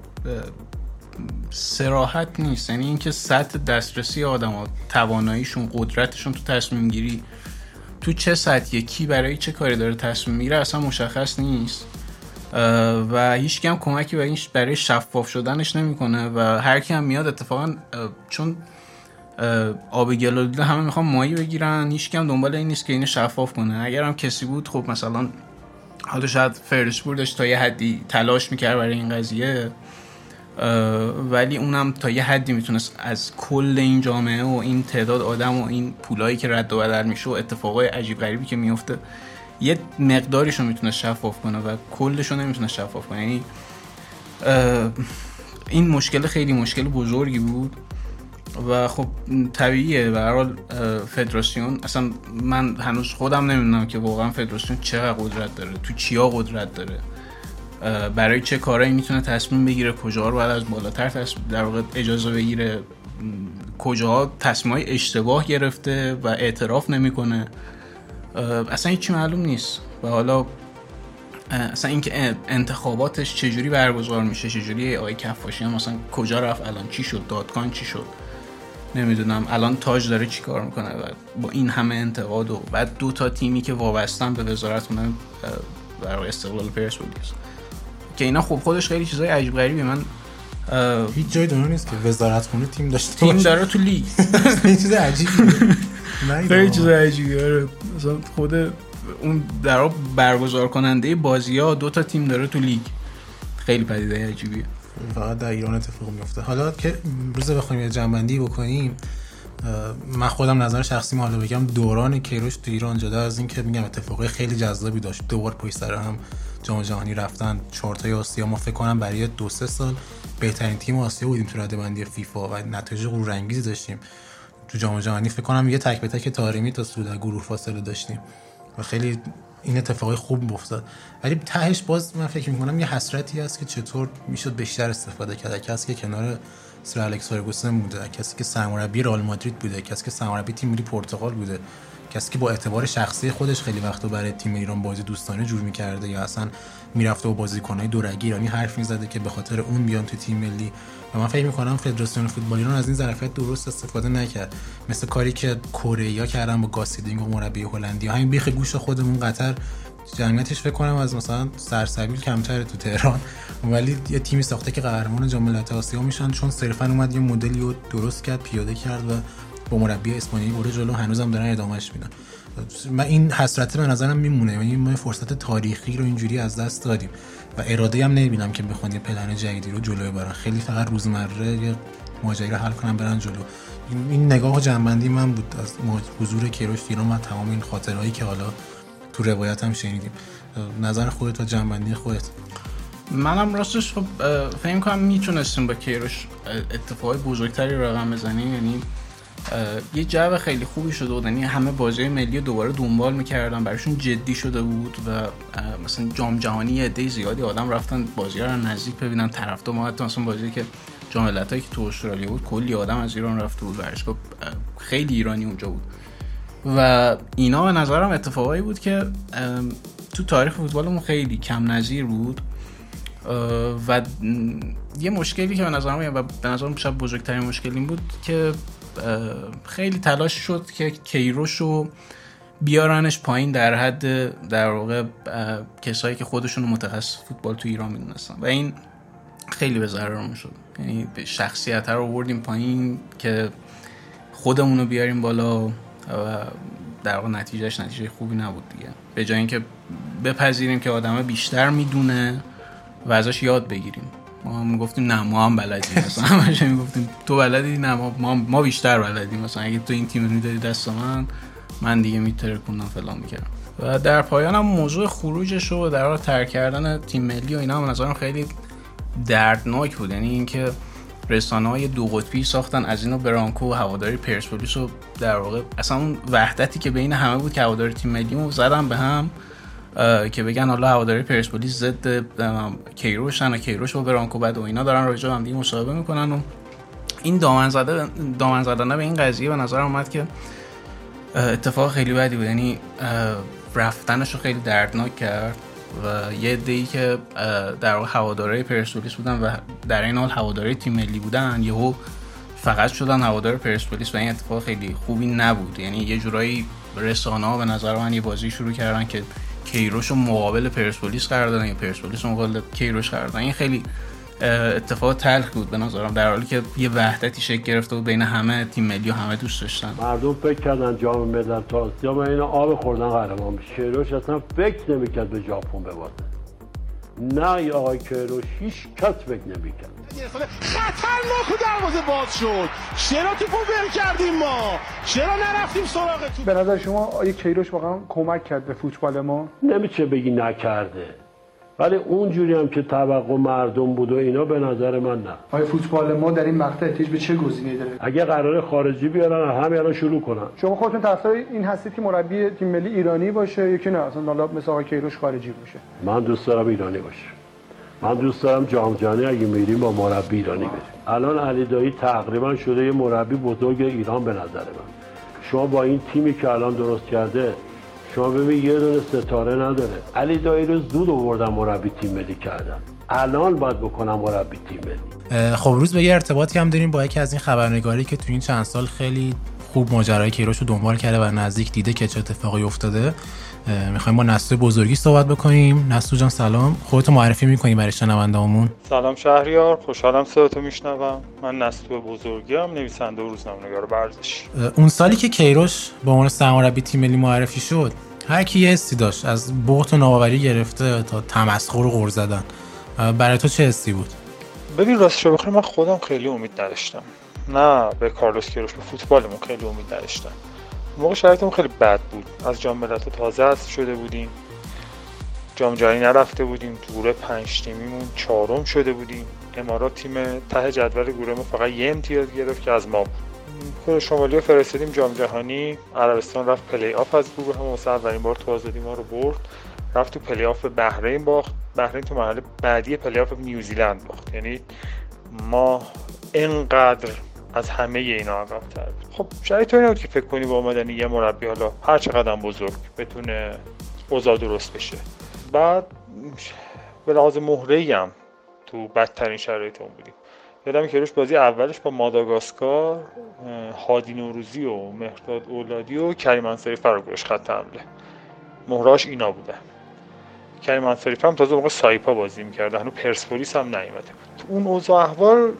صراحت نیست، یعنی اینکه سطح دسترسی آدم‌ها، تواناییشون، قدرتشون تو تصمیم گیری تو چه سطحیه، کی برای چه کاری داره تصمیم میگیره اصلا مشخص نیست و هیچ کی هم کمکی برای شفاف شدنش نمیکنه و هر کی هم میاد اتفاقا چون آب گل دیده همه میخوان ماهی بگیرن، هیچ کی هم دنبال این نیست که اینو شفاف کنه. اگر هم کسی بود خب مثلا حالا شاید فرسپور داشت تا یه حدی تلاش میکرد برای این قضیه، ولی اونم تا یه حدی میتونست از کل این جامعه و این تعداد آدم و این پولایی که رد و بدل میشه و اتفاقای عجیب غریبی که میفته یه مقداریشو میتونه شفاف کنه و کلشو نمیتونه شفاف کنه. یعنی این مشکل خیلی مشکل بزرگی بود و خب طبیعیه. به هر حال فدراسیون، اصلا من هنوز خودم نمیدونم که واقعا فدراسیون چقدر قدرت داره، تو چیا قدرت داره، برای چه کارهایی میتونه تصمیم بگیره، کجاها رو بعد از بالاتر در واقع اجازه بگیره، کجاها تصمیمای اشتباه گرفته و اعتراف نمیکنه، اصلا هیچی معلوم نیست. و حالا اصلا اینکه انتخاباتش چجوری برگزار میشه، چجوری آقای کفاشی هم مثلا کجا رفت، الان چی شد، دادگاه چی شد، نمیدونم الان تاج داره چی کار میکنه و با این همه انتقاد و بعد 2 تا تیمی که وابستن به وزارت اونم برای استقلال پرسپولیس که اینا خب خودش خیلی چیزای عجیب غریبی. من هیچ جای دنیا نیست که وزارت خونه تیم داشته تیم داره تو لیگ این چیز عجیبیه، خیلی چیز عجیبیه. مثلا خود اون در برگزار کننده بازی‌ها 2 تا تیم داره تو لیگ، خیلی پدیده عجیبیه. فقط در ایران اتفاق میفته. حالا که روز بخوایم یه جنبندی بکنیم، من خودم نظر شخصی حالا بگم دوران کیروش تو ایران جدا از این که میگم اتفاقای خیلی جذابی داشت، 2 بار پشت سر هم جام جهانی رفتن، 4 تای آسیا، ما فکر کنم برای 2-3 سال بهترین تیم آسیا بودیم تو رده‌بندی فیفا و نتایج غرورانگیزی داشتیم. تو جام جهانی فکر کنم یه تک به تک طارمی تا صعود گروه فاصله داشتیم و خیلی این اتفاقای خوب افتاد. ولی تهش باز من فکر می‌کنم یه حسرتی هست که چطور میشد بیشتر استفاده کرد. کسی که کنار سر الکس فرگوسن بوده، کسی که سرمربی رئال مادرید بوده، کسی که سرمربی تیم ملی پرتغال بوده، کسی که با اعتبار شخصی خودش خیلی وقتا برای تیم ایران بازی دوستانه جور می‌کرده یا اصلا میرفته و بازیکن‌های دورگی ایرانی حرف می‌زده که به خاطر اون بیان تو تیم ملی. و من فکر می‌کنم فدراسیون فوتبال ایران از این ظرفیت درست استفاده نکرد، مثل کاری که کره‌ای‌ها کردن با گاسیدینگ و مربی هلندی. همین بیخ گوش خودمون قطر جمعیتش فکر کنم از مثلا سرسبیل کمتره تو تهران، ولی یه تیمی ساخته که قهرمان جام ملت‌های آسیا میشن چون صرفاً اومد یه مدلی رو درست کرد، پیاده کرد و با مربی اسپانیایی برده جلو، هنوزم دارن ادامهش میدن. من این حسرت به نظرم میمونه، یعنی ما فرصت تاریخی رو اینجوری از دست دادیم و اراده هم نمیبینم که بخوان یه پلن جدیدی رو جلوی برن، خیلی فقط روزمره یه ماجرا رو حل کنن برن جلو. این نگاه و جنبندی من بود از حضور کیروش ایران و تمام این خاطرهایی که حالا تو روایت هم شنیدیم. نظر خودت و جنبندی خودت؟ منم راستش خب فکر می‌کنم میتونستیم با کیروش اتفاقای بزرگتری رقم بزنیم، یعنی یه جو خیلی خوبی شده بود، یعنی همه بازی ملی دوباره دنبال می‌کردن، براشون جدی شده بود و مثلا جام جهانی عده زیادی آدم رفتن بازی‌ها رو نزدیک ببینن، طرفدار ما حتی مثلا بازی که جام ملت‌هایی که تو استرالیا بود کلی آدم از ایران رفته بود، ورزشگاه خیلی ایرانی اونجا بود و اینا به نظرم اتفاقایی بود که تو تاریخ فوتبالمون خیلی کم نظیر بود. و یه مشکلی که به نظرم شاید بزرگترین مشکل این بود که خیلی تلاش شد که کیروش رو بیارنش پایین در حد در واقع کسایی که خودشون متخصص فوتبال تو ایران میدونستن و این خیلی به ضررمون شد. یعنی شخصیت رو آوردیم پایین که خودمون رو بیاریم بالا و در واقع نتیجه خوبی نبود دیگه. به جای اینکه بپذیریم که آدم بیشتر میدونه و ازش یاد بگیریم، ما هم گفتیم نه ما هم بلدیم، مثلا همش میگفتیم تو بلدی، نه ما بیشتر بلدیم، مثلا اگه تو این تیم میدادی دست من دیگه میترکوندم فلان میکردم. و در پایان هم موضوع خروجش و در واقع ترک کردن تیم ملی و اینا به نظرم خیلی دردناک بود. یعنی اینکه رسانه‌های 2 قطبی ساختن از اینو برانکو و هواداری پرسپولیس و در واقع اصلا اون وحدتی که بین همه بود که هواداری تیم ملیمو زدن به هم که بگن حالا هواداری پرسپولیس ضد کیروشن و کیروش و برانکو بعد و اینا دارن راجع به هم دیگه مصاحبه میکنن و این دامن زدن به این قضیه به نظر اومد که اتفاق خیلی بدی بود. یعنی رفتنشو خیلی دردناک کرد و یه عده‌ای که در واقع هواداری پرسپولیس بودن و در این حال هواداری تیم ملی بودن یهو فقط شدن هوادار پرسپولیس و این اتفاق خیلی خوبی نبود. یعنی یه جورایی رسانه‌ها به نظر من یه بازی شروع کردن که کیروش رو مقابل پرسپولیس قرار دادن یا پرسپولیس رو مقابل کیروش قرار دادن. این خیلی اتفاق تلخ بود به نظرم، در حالی که یه وحدتی شکل گرفته بود بین همه تیم ملی و همه دوست داشتن. مردم فکر کردن جام ملت‌های آسیا با این آب خوردن قهرمان بشه. کیروش اصلا فکر نمی‌کرد به ژاپن ببازه. نه یا آقای کیروش هیچ کس فکر نمی‌کرد. خطرناک و دروازه باز شد. چرا توپو ول کردیم ما؟ چرا نرفتیم سراغ توپ؟ به نظر شما آقای کیروش واقعا کمک کرد به فوتبال ما؟ نمیشه بگی نکرده. ولی اونجوری هم که توقع مردم بود و اینا به نظر من نه. آیا فوتبال ما در این مقطع احتیاج به چه گزینه‌ای داره؟ اگه قرار خارجی بیارن همین الان شروع کنن. شما خودتون طرفدار این هستید که مربی تیم ملی ایرانی باشه یا که نه اصلا حالا مثل آقای کیروش خارجی باشه؟ من دوست دارم ایرانی باشه. من دوست دارم جام جهانی اگه میریم با مربی ایرانی بریم. الان علی دایی تقریبا شده یه مربی بزرگ ایران به نظر من. شما با این تیمی که الان درست کرده شما ببین یه دونه ستاره نداره. علی دایی رو زود آوردن مربی تیم ملی کردن. الان باید بکنم مربی تیم ملی. خب روز به یه ارتباطی هم داریم با یکی از این خبرنگاری که تو این چند سال خیلی خوب ماجرای کیروش رو دنبال کرده و نزدیک دیده که چه اتفاقی افتاده. میخوایم با نستو بزرگی صحبت بکنیم. نستو جان سلام، خودتو معرفی میکنی برای شنوندهامون؟ سلام شهریار، خوشحالم صداتو میشنوم. من نستو بزرگی ام، نویسنده و روزنامه‌نگار ورزشی. اون سالی که کیروش به عنوان سرمربی تیم ملی معرفی شد هر کی یه حسی داشت، از بغض و ناباوری گرفته تا تمسخر و غر زدن. برای تو چه حسی بود؟ ببین راستش رو بخوام من خودم خیلی امید نداشتم. نه به کارلوس کیروش، به فوتبالمون خیلی امید نداشتم. موقع شرایطمون خیلی بد بود، از جام ملت‌ها تازه حذف شده بودیم، جام جهانی نرفته بودیم، تو گروه 5 تیمیمون 4م شده بودیم. امارات تیم ته جدول گروهمون فقط یه امتیاز گرفت که از ما بود. کره شمالی رو فرستادیم جام جهانی، عربستان رفت پلی آف از گروه هم، واسه اولین بار تو آزادی ما رو برد، رفت تو پلی آف به بحرین باخت، بحرین تو مرحله بعدی پلی آف نیوزیلند باخت. یعنی ما اینقدر از همه اینا عقب‌تر بود. خب شرایط اینه بود که فکر کنی با اومدن یه مربی حالا هر چقدر بزرگ بتونه اوضاع درست بشه. بعد به لحاظ مهره‌ای هم تو بدترین شرایط اون بودیم. یادم کیروش بازی اولش با ماداگاسکار هادی نوروزی و مهرداد اولادی و کریم انصاری رو گذاشت خط حمله. مهرهاش اینا بوده. کریم انصاری هم تازه موقع سایپا بازی می‌کرد، هنوز پرسپولیس هم نیومده. تو اون اوضاع احوال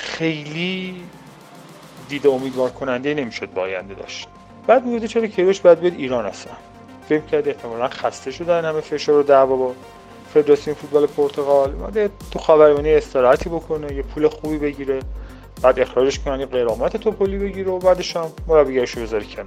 خیلی دید امیدوار کننده نمیشد با آینده داشت. بعد میگه چرا کیروش باید بیاد ایران اصلا. فکر کرد احتمالاً خسته شدن همه فشار و دعوا با فدراسیون فوتبال پرتغال، اومده تو خاورمیانه استراحتی بکنه، یه پول خوبی بگیره، بعد اخراجش کنن، یه غرامت توپلی بگیره و بعدش هم مربیگریشو بذاره کنار.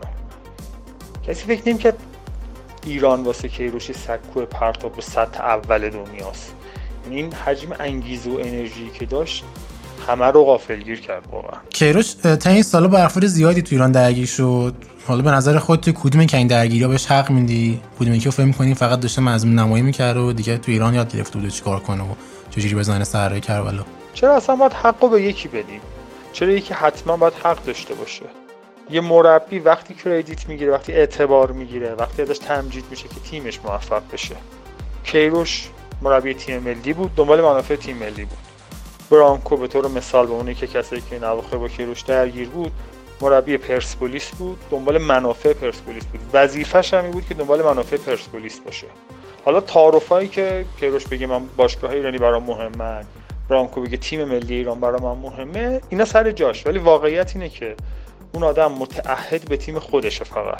کسی فکر نمی‌کرد ایران واسه کیروش سکو پرتاب به سطح اول دنیاست. یعنی این حجم انگیزه و انرژی که داشت همه رو غافلگیر کرد واقعا. کیروش تا این سالا با افراد زیادی تو ایران درگیر شد. حالا به نظر خودت تو کدوم که این درگیری‌ها بهش حق میدی؟ کدومی که فکر می‌کنی فقط داشته مضمون نمایی می‌کرد و دیگه تو ایران یاد گرفته بود چیکار کنه و چجوری بزنه سر کربلا؟ چرا اصلا باید حقو به یکی بدیم؟ چرا یکی حتما باید حق داشته باشه؟ یه مربی وقتی کردیت میگیره، وقتی اعتبار میگیره، وقتی ازش تمجید میشه که تیمش موفق بشه. کیروش مربی تیم ملی بود، دنبال منافع تیم ملی بود. برانکو به طور مثال به اونی که کسایی که این اواخر با کیروش درگیر بود، مربی پرسپولیس بود، دنبال منافع پرسپولیس بود. وظیفه‌ش هم این بود که دنبال منافع پرسپولیس باشه. حالا تعارفایی که کیروش بگه من باشگاه ایرانی برام مهمه، برانکو بگه تیم ملی ایران برام مهمه، اینا سر جاش، ولی واقعیت اینه که اون آدم متعهد به تیم خودشه فقط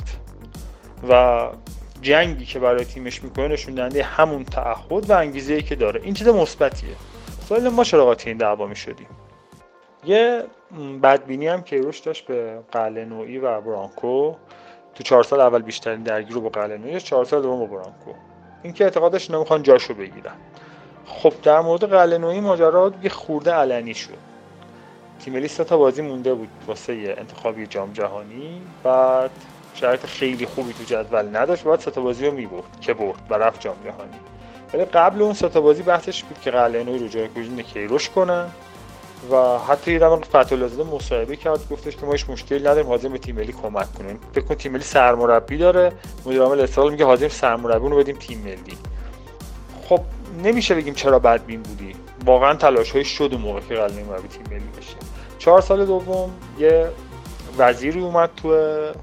و جنگی که برای تیمش میکنه نشون دهنده همون تعهد و انگیزه‌ای که داره. این چیز مثبتیه. سوال ما چرا قاطی این دعوا میشدیم؟ یه بدبینی هم کیروش داشت به قلعه‌نویی و برانکو. تو 4 سال اول بیشترین درگیری رو با قلعه‌نویی، 4 سال دوم با برانکو. این که اعتقادش نمیخوان جاشو بگیرن. خب در مورد قلعه‌نویی ماجرا یه خورده علنی شد. تیم ملی 3 تا بازی مونده بود واسه انتخابی جام جهانی، بعد شرایط خیلی خوبی تو جدول نداشت، بعد 3 تا بازی رو می‌برد که برد و رفت جام جهانی. ولی قبل اون 3 تا بازی بحثش بود که قلعه‌نویی رو جایگزین کیروش کنن و حتی یه دفعه فتح‌الله مصاحبه کرد، گفتش که ما هیچ مشکلی نداریم، حاضریم به تیم ملی کمک کنیم. فکر کن تیم ملی سرمربی داره، مدیر عامل استقلال میگه حاضریم سرمربی رو بدیم تیم ملی. خب نمیشه بگیم چرا بدبین بودی، واقعا تلاش‌های شد اون موقع که قلعه‌نویی مربی تیم ملی بشه. 4 سال دوم یه وزیری اومد تو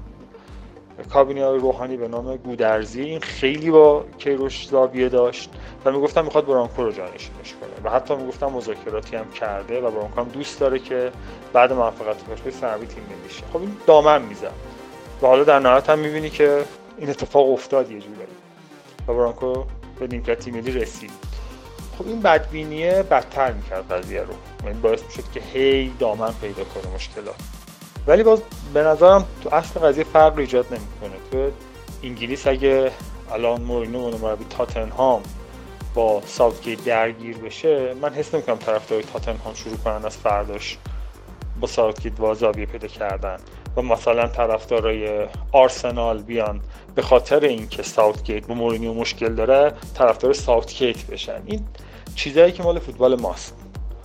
کابینه روحانی به نام گودرزی. این خیلی با کیروش زاویه داشت و میگفتن میخواد برانکو رو جانشینش کنه و حتی میگفتن مذاکراتی هم کرده و برانکو هم دوست داره که بعد موفقیت باشگاه سرمربی تیم ملی شه. خب این دامن میزد و حالا در نهایت هم میبینی که این اتفاق افتاد یه جوری و برانکو به نیمکت تیم ملی رسید. خب این بدبینیه بدتر میکرد قضیه رو، یعنی باعث میشد که هی دامن پیدا کنه مشکلات. ولی باز به نظرم تو اصل قضیه فرق ایجاد نمیکنه. تو انگلیس اگه الان مورینیو مربی تاتنهام با ساوتگیت درگیر بشه، من حس نمیکنم طرفدارای تاتنهام شروع کنن از فرداش با ساوتگیت واژابی پیدا کردن و مثلا طرفدارای آرسنال بیان به خاطر اینکه ساوتگیت با مورینیو مشکل داره طرفدار ساوتگیت بشن. این چیزایی که مال فوتبال ماست.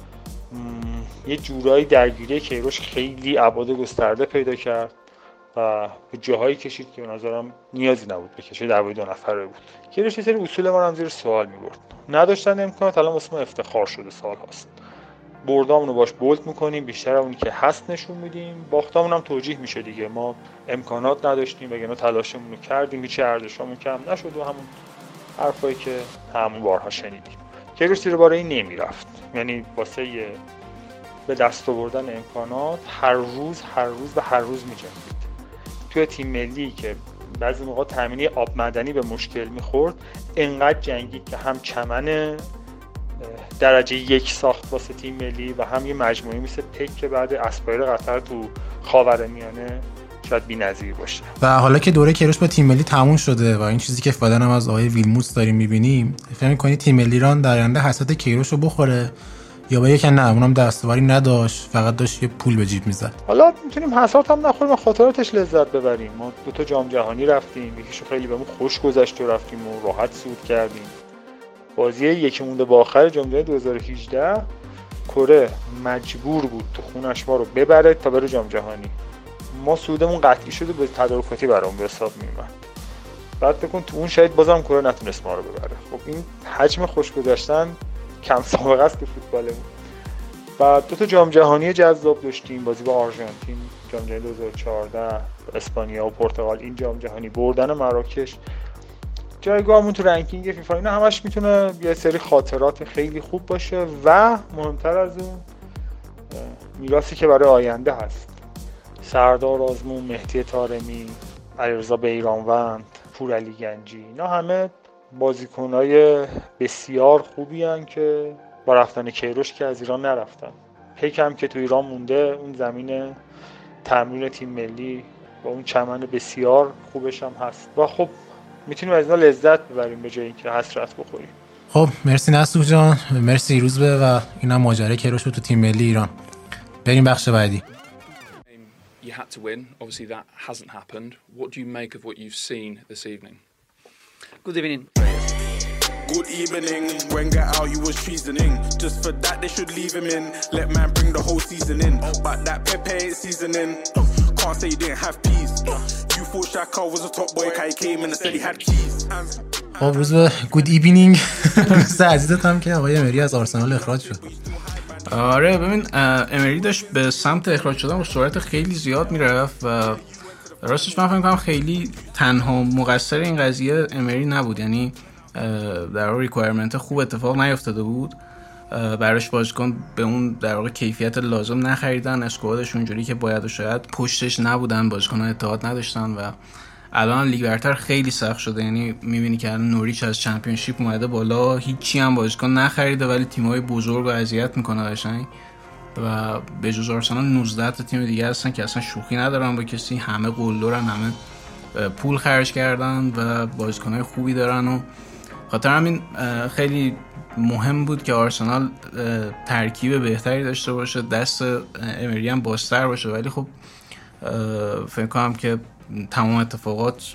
یه جورایی درگیری کیروش خیلی ابعاد گسترده پیدا کرد و به جاهایی کشید که به نظرم نیازی نبود بکشه. دعوای 2 نفره بود. کیروش یه سری اصول ما رو هم زیر سوال می‌برد. نداشتن امکانات الان واسه ما افتخار شده سال هاست. بردامون رو باش بولد می‌کنیم، بیشتر اون که هست نشون میدیم. باختامون هم توجیه میشه دیگه. ما امکانات نداشتیم، وگرنه تلاشمون رو کردیم، هیچ ارزشامون کم نشد و همون حرفایی که همون بارها شنیدیم. کیروش زیر بار این نمیرفت. یعنی واسه به دست آوردن امکانات هر روز می‌جنگید. توی تیم ملی که بعضی موقع تامینی آب معدنی به مشکل می‌خورد، انقدر جنگید که هم چمن درجه 1 ساخت واسه تیم ملی و هم یه مجموعه مثل پک که بعد اسپایر قطر تو خاورمیانه شاید بی‌نظیر باشه. و حالا که دوره کیروش با تیم ملی تموم شده و این چیزی که بعداً هم از آقای ویلموتس داریم می‌بینیم، فکر می‌کنی تیم ملی ایران در آینده حسرت کیروش رو بخوره یا با یکن نه اونم دستاوری نداشت، فقط داشت یه پول به جیب میزد؟ حالا میتونیم حسرت هم نخوریم و خاطراتش لذت ببریم. ما 2 جام جهانی رفتیم، یکیشو خیلی بهمون خوش گذشت و رفتیم و راحت صعود کردیم. بازی یکی مونده با آخر جام جهانی 2018 کره مجبور بود تو خونش ما رو ببره تا بره جام جهانی. ما صعودمون قطعی شده، به تدارکاتی برامون به حساب میومد. بعد بکن تو اون شاید بازم کره نتونست ما رو ببره. خب این حجم خوش گذشتن کم سابقه است که فوتبالمون. بعد 2 جام جهانی جذاب داشتیم، بازی با آرژانتین جام جهانی 2014، اسپانیا و پرتغال این جام جهانی، بردن مراکش، جایگاهمون تو رنکینگ فیفا، اینا همش میتونه یه سری خاطرات خیلی خوب باشه و مهمتر از اون میراثی که برای آینده هست. سردار آزمون، مهدی طارمی، علیرضا بیرانوند، پورعلی گنجی، اینا همه بازیکنای بسیار خوبی هستن که با رفتن کیروش که از ایران نرفتن. پیک هم که تو ایران مونده، اون زمین تمرین تیم ملی با اون چمن بسیار خوبش هم هست و خب میتونیم از اینا لذت ببریم به جای اینکه حسرت بخوریم. خب مرسی نصوح جان، مرسی روزبه و اینا ماجرای کیروش تو تیم ملی ایران. بریم بخش بعدی. You had to win. Obviously that hasn't happened. What do you make of what you've seen this evening? Good evening. Good evening. When get out, you was treasoning. Just for that, they should leave him in. Let man bring the whole season in. But that Pepe ain't seasoning. Can't say you didn't have peace. You thought Shaka was a top boy. Kai came in and said he had keys. خب روزبه گود ایوینینگ. مثل عزیزت هم که آقای امری از آرسنال اخراج شد. آره ببین امری داشت به سمت اخراج شدن با سرعت خیلی زیاد میرفت و راستش من فکر می‌کنم خیلی تنها مقصر این قضیه امری نبود. یعنی در واقع ریکوایرمنت خوب اتفاق نیفتاده بود، براش بازیکن به اون در واقع کیفیت لازم نخریدن، اسکوادش اونجوری که باید و شاید پشتش نبودن، بازیکن‌ها اتحاد نداشتن و الان لیگ برتر خیلی سخت شده. یعنی می‌بینی که الان نوریچ از چمپیونشیپ اومده بالا، هیچی هم بازیکن نخریده ولی تیم‌های بزرگ رو اذیت می‌کنه قشنگ و به جز آرسنال 19 تا تیم دیگه هستن که اصلا شوخی ندارن با کسی، همه قلدرن، همه پول خرج کردن و بازیکن‌های خوبی دارن و خاطر همین خیلی مهم بود که آرسنال ترکیب بهتری داشته باشه، دست امری هم بازتر باشه. ولی خب فکر کنم که تمام اتفاقات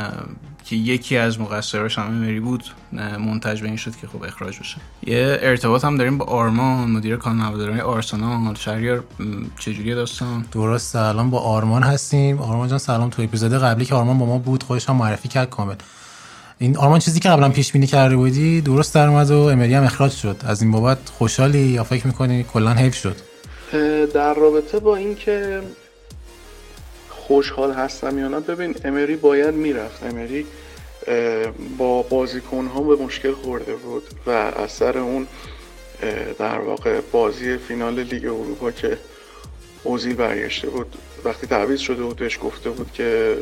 که یکی از مقصراش هم امری بود منتج به این شد که خب اخراج بشه. یه ارتباط هم داریم با آرمان، مدیر کانال هواداری آرسنال. شهریار چجوریه داستان؟ درسته، الان با آرمان هستیم. آرمان جان سلام. تو اپیزود قبلی که آرمان با ما بود خودش هم معرفی کرد کامل. این آرمان چیزی که قبلا پیش بینی کرده بودی درست در اومد و امری هم اخراج شد. از این بابت خوشحالی یا فکر می‌کنی کلا حیف شد؟ در رابطه با این که خوشحال هستم یا نه، ببین امری باید میرفت. امری با بازیکن‌ها به مشکل خورده بود و از سر اون در واقع بازی فینال لیگ اروپا که اوزیل برگشته بود وقتی تعویض شده بود بهش گفته بود که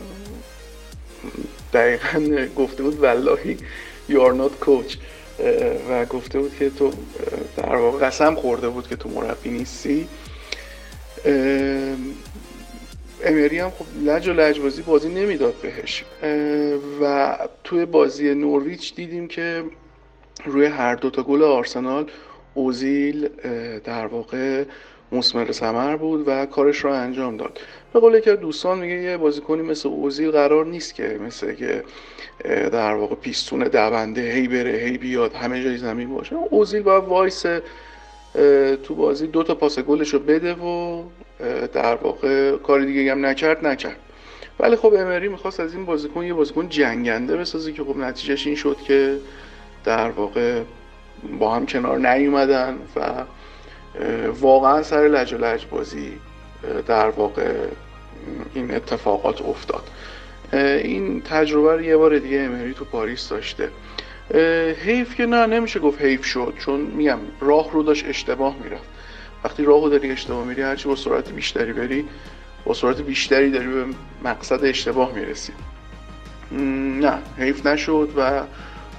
دقیقاً گفته بود والله you are not coach و گفته بود که تو در واقع قسم خورده بود که تو مربی نیستی. امری هم خب لج و لجبازی بازی نمیداد بهش و توی بازی نوریچ دیدیم که روی هر 2 تا گل آرسنال اوزیل در واقع مثمر ثمر بود و کارش رو انجام داد. به قول یکی از دوستان میگه یه بازیکنی مثل اوزیل قرار نیست که مثل که در واقع پیستون دونده هی بره هی بیاد همه جای زمین باشه. اوزیل باید وایس تو بازی 2 تا پاس گلش رو بده و در واقع کار دیگه هم نکرد. ولی خب امری میخواست از این بازیکن یه بازیکن جنگنده بسازه که خب نتیجهش این شد که در واقع با هم کنار نیومدن و واقعا سر لج و لج بازی در واقع این اتفاقات افتاد. این تجربه رو یه بار دیگه امری تو پاریس داشته. حیف که نه، نمیشه گفت حیف شد، چون میگم راه رو داشت اشتباه میرفت. وقتی راهو داری اشتباه میری، هرچی با سرعت بیشتری بری با سرعت بیشتری داری به مقصد اشتباه میرسی. نه حیف نشد و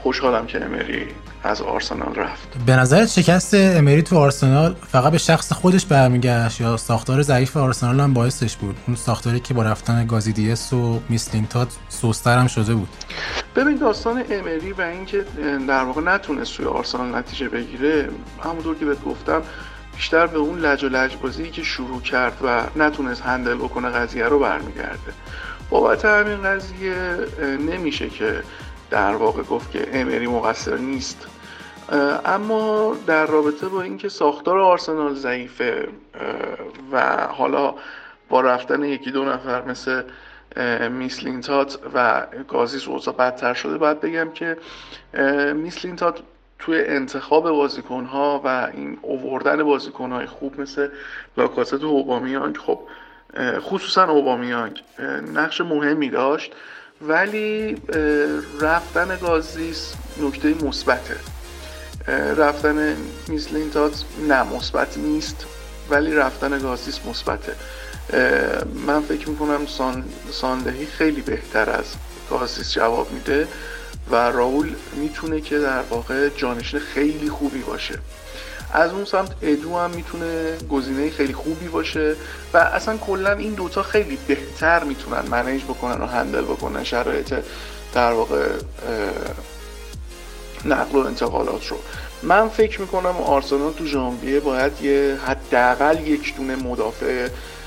خوشحالم که امری از آرسنال رفت. به نظرت شکست امری تو آرسنال فقط به شخص خودش برمیگشت یا ساختار ضعیف آرسنال هم باعثش بود؟ اون ساختاری که با رفتن گازیدیس و میسلینتات سوستر هم شده بود. ببین داستان امری و اینکه در واقع نتونست توی آرسنال نتیجه بگیره، همونطور که بهت گفتم بیشتر به اون لج و لجبازی که شروع کرد و نتونست هندل بکنه قضیه رو برمیگرده. بابت همین قضیه نمیشه که در واقع گفت که امری مقصر نیست، اما در رابطه با اینکه ساختار آرسنال ضعیفه و حالا با رفتن یکی دو نفر مثل میسلینتات و گازیس اوضاع بدتر شده، باید بگم که میسلینتات توی انتخاب بازیکن‌ها و این آوردن بازیکن‌های خوب مثل لاکازت و اوبامیانگ، خب خصوصا اوبامیانگ نقش مهمی داشت، ولی رفتن گازیس نکته مثبته، رفتن میسلینتات نه مثبت نیست، ولی رفتن گازیس مثبته. من فکر میکنم ساندهی خیلی بهتر از گازیس جواب میده و راول میتونه که در واقع جانشین خیلی خوبی باشه. از اون سمت ادو هم میتونه گزینه خیلی خوبی باشه و اصلا کلا این دوتا خیلی بهتر میتونن منیج بکنن و هندل بکنن شرایط در واقع نقل و انتقالات رو. من فکر میکنم آرسنال تو ژانویه باید یه حداقل یک دونه مدافع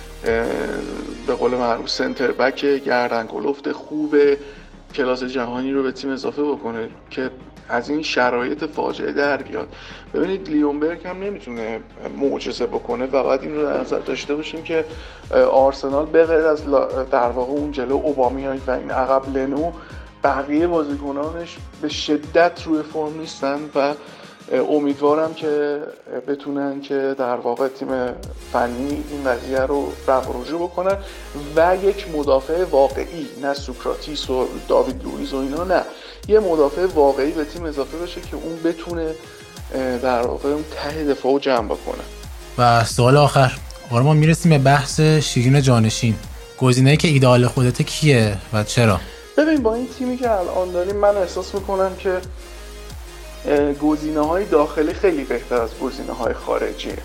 به قول معروف سنتر بک گردن کلفت خوب کلاس جهانی رو به تیم اضافه بکنه که از این شرایط فاجعه در بیاد. ببینید لیونبرگ هم نمیتونه معجزه بکنه و باید این رو در نظر داشته باشیم که آرسنال به غیر از در واقع اون جلو اوبامیانگ و این عقب لنو، بقیه بازیکنانش به شدت روی فرم نیستن و امیدوارم که بتونن که در واقع تیم فنی این قضیه رو رفع رجوع بکنن و یک مدافع واقعی، نه سوکراتیس و داوید لوئیس و اینا، نه، یه مدافع واقعی به تیم اضافه بشه که اون بتونه در واقع اون ته دفاعو جمع بکنه. و سوال آخر، آرمان میرسیم به بحث شیرین جانشین. گزینه‌ای که ایدئال خودته کیه و چرا؟ ببین با این تیمی که الان داریم من احساس میکنم که گزینه‌های داخلی خیلی بهتر از گزینه‌های خارجیه.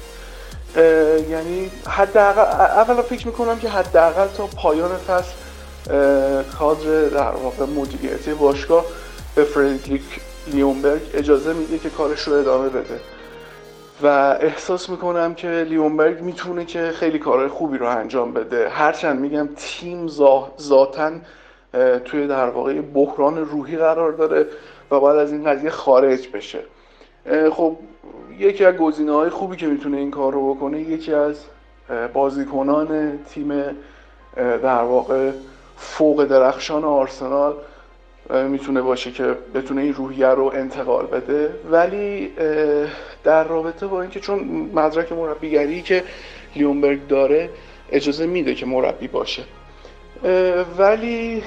یعنی حداقل اولا فکر میکنم که حداقل تا پایان فصل کادر در واقع مدیریتی باشگاه به فردریک لیونبرگ اجازه میده که کارش رو ادامه بده و احساس میکنم که لیونبرگ میتونه که خیلی کارهای خوبی رو انجام بده، هرچند میگم تیم ذاتاً توی در واقع بحران روحی قرار داره و باید از این قضیه خارج بشه. خب یکی از گزینه‌های خوبی که میتونه این کار رو بکنه، یکی از بازیکنان تیم در واقع فوق درخشان آرسنال میتونه باشه که بتونه این روحیه رو انتقال بده. ولی در رابطه با اینکه چون مدرک مربیگری که لیونبرگ داره اجازه میده که مربی باشه، ولی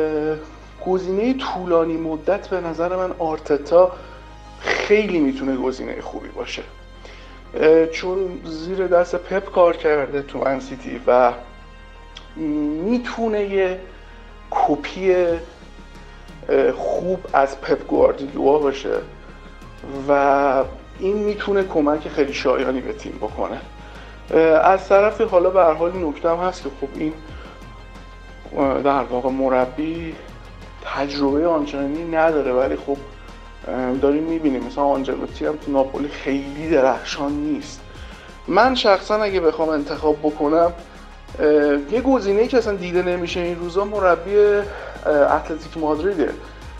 گزینه طولانی مدت به نظر من آرتتا خیلی میتونه گزینه خوبی باشه، چون زیر دست پپ کار کرده تو من سیتی و میتونه یه کپی خوب از پپ گواردیولا باشه و این میتونه کمک خیلی شایانی به تیم بکنه. از طرفی حالا به هر حال نکته هم هست که خب این در واقع مربی تجربه آنچنانی نداره، ولی خب داریم میبینیم مثلا آنجلوتی هم تو ناپولی خیلی درخشان نیست. من شخصا اگه بخوام انتخاب بکنم یه گزینه‌ای که اصلا دیده نمیشه این روزا مربی اتلتیک مادریده،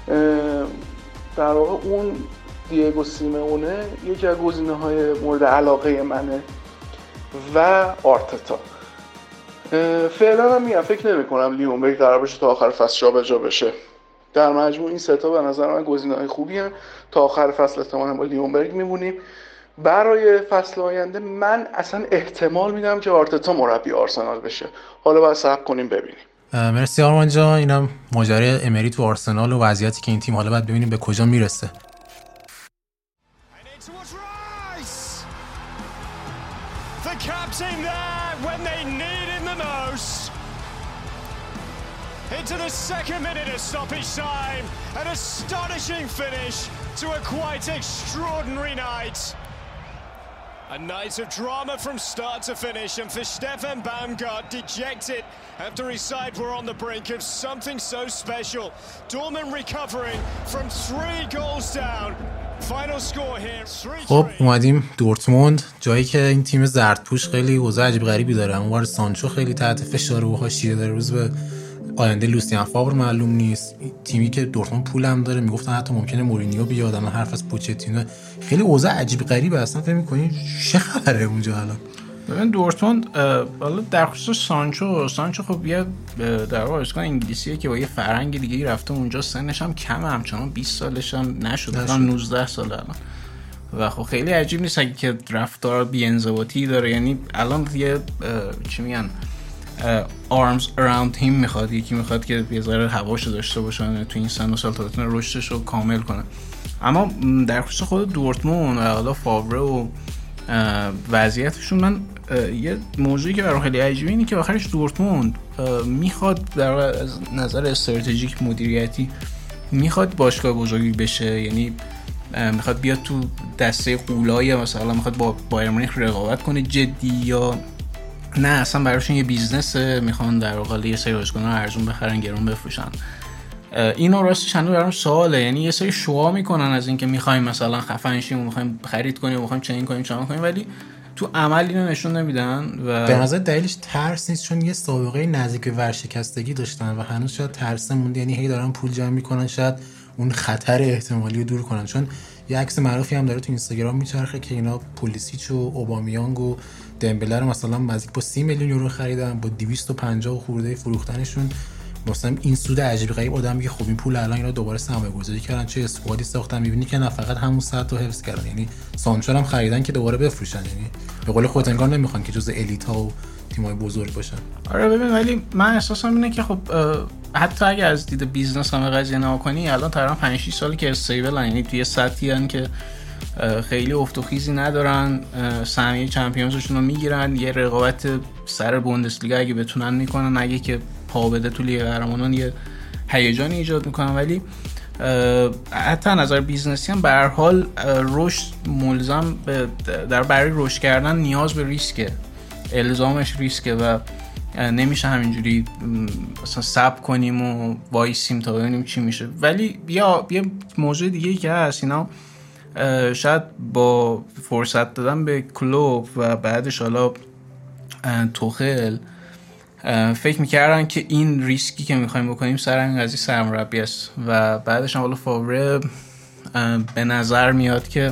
در واقع اون دیگو سیمئونه یکی از گزینه‌های مورد علاقه منه و آرتتا. فعلا هم میگم فکر نمی‌کنم لیونبرگ قرار باشه تا آخر فصل جابجا بشه. در مجموع این سه تا به نظر من گزینه‌های خوبی ان. تا آخر فصل احتمالاً با لیونبرگ میمونیم. برای فصل آینده من اصلا احتمال میدم که آرتتا مربی آرسنال بشه. حالا باید صبر کنیم ببینیم. مرسی آرمان جان. اینم ماجرای امری تو آرسنال و وضعیتی که این تیم حالا باید ببینیم به کجا میرسه. into the second minute of stoppage time. An astonishing finish to a quite extraordinary night. A night of drama from start to finish, and for Stefan Baumgart, dejected after his side were on the brink of something so special. Dortmund recovering from 3 goals down. Final score here 3-3. خب اومدیم دورتموند، جایی که این تیم زردپوش خیلی اوضاع عجیب غریبی داره. اونور سانچو خیلی تحت فشار و حاشیه داره، روز به آینده لوسیان فاور معلوم نیست. تیمی که دورتموند پولم داره، میگفتن حتی ممکنه مورینیو بیاد، اما حرف از پوچتینو. خیلی اوضاع عجیب غریبه، اصلا فکر می‌کنی چه خبره اونجا الان؟ ببین دورتموند حالا در خصوص سانچو خب یه در واقع بازیکن انگلیسیه که با یه فرهنگ دیگه‌ای رفته اونجا، سنش هم کمه، همچنان 20 سالش هم نشده، الان 19 ساله الان. و خب خیلی عجیب نیست اگه که رفتار بی‌انضباطی داره، یعنی الان یه چی میگن arms around him میخواد، یکی میخواد که یه ذره هواشو داشته باشه تو این سن و سال تا بتونه رشدش رو کامل کنه. اما در خصوص خود دورتموند و حالا فاوره و وضعیتشون، من یه موضوعی که برام خیلی عجیبه اینه که آخرش دورتموند میخواد در از نظر استراتژیک مدیریتی میخواد باشگاه بزرگی بشه، یعنی میخواد بیاد تو دسته غولای، مثلا میخواد با بایر مونیخ رقابت کنه جدی، یا نه اصلا براشون یه بیزنسه، میخوان در واقع یه سری بازیکن‌ها ارزون بخرن گرون بفروشن. اینو راستش هنوز برام سواله، یعنی یه سری شعار میکنن از اینکه میخوایم مثلا خفن شیم و میخوایم خرید کنیم و میخوایم چنین کنیم چنان کنیم، ولی تو عمل اینو نشون نمیدن. و به نظر دلیلش ترس نیست، چون یه سابقه نزدیک به ورشکستگی داشتن و هنوز شاید ترس مونده، یعنی هی دارن پول جمع میکنن شاید اون خطر احتمالی رو دور کنن. چون یه عکس معروفی هم داره تو اینستاگرام میچرخه که اینا پولیسیچ و اوبامیانگ و دمبله رو مثلا نزدیک با 30 میلیون یورو خریدن، با 250 خورده فروختنشون. مثلا این سود عجیب غریب آدم میگه خب این پول الان اینا دوباره سرمایه‌گذاری کردن، چه اسکوادی ساختن، میبینی که نه فقط همون ساعت رو حفظ کردن، یعنی سانچو هم خریدن که دوباره بفروشن، یعنی به قول خودت انگار نمیخوان که جزء الیتا و تیمای بزرگ باشن. آره ببین، ولی من احساسم اینه که خب حتی اگه از دید بیزنس هم قضیه نگاه کنی، الان تقریبا 5-6 سالی که استیبلن، یعنی توی سطحی ان که خیلی افت و خیزی ندارن، سهمیه چمپیونزشون رو میگیرن، یه رقابت سر بوندسلیگا اگه بتونن میکنن، اگه که پا بده تو لیگ قهرمانان یه هیجانی ایجاد میکنن. ولی حتی نظر بیزنسی هم به هر حال رشد ملزم در برای رشد کردن نیاز به ریسکه، الزامش ریسکه و نمیشه همینجوری مثلا ساب کنیم و وایسیم تا ببینیم چی میشه. ولی یه موضوع دیگه که هست، اینا شاید با فرصت دادن به کلوب و بعدش حالا توخل فکر میکردن که این ریسکی که میخوایم بکنیم سر همین قضیه سرمربی است و بعدش هم حالا فاوره به نظر میاد که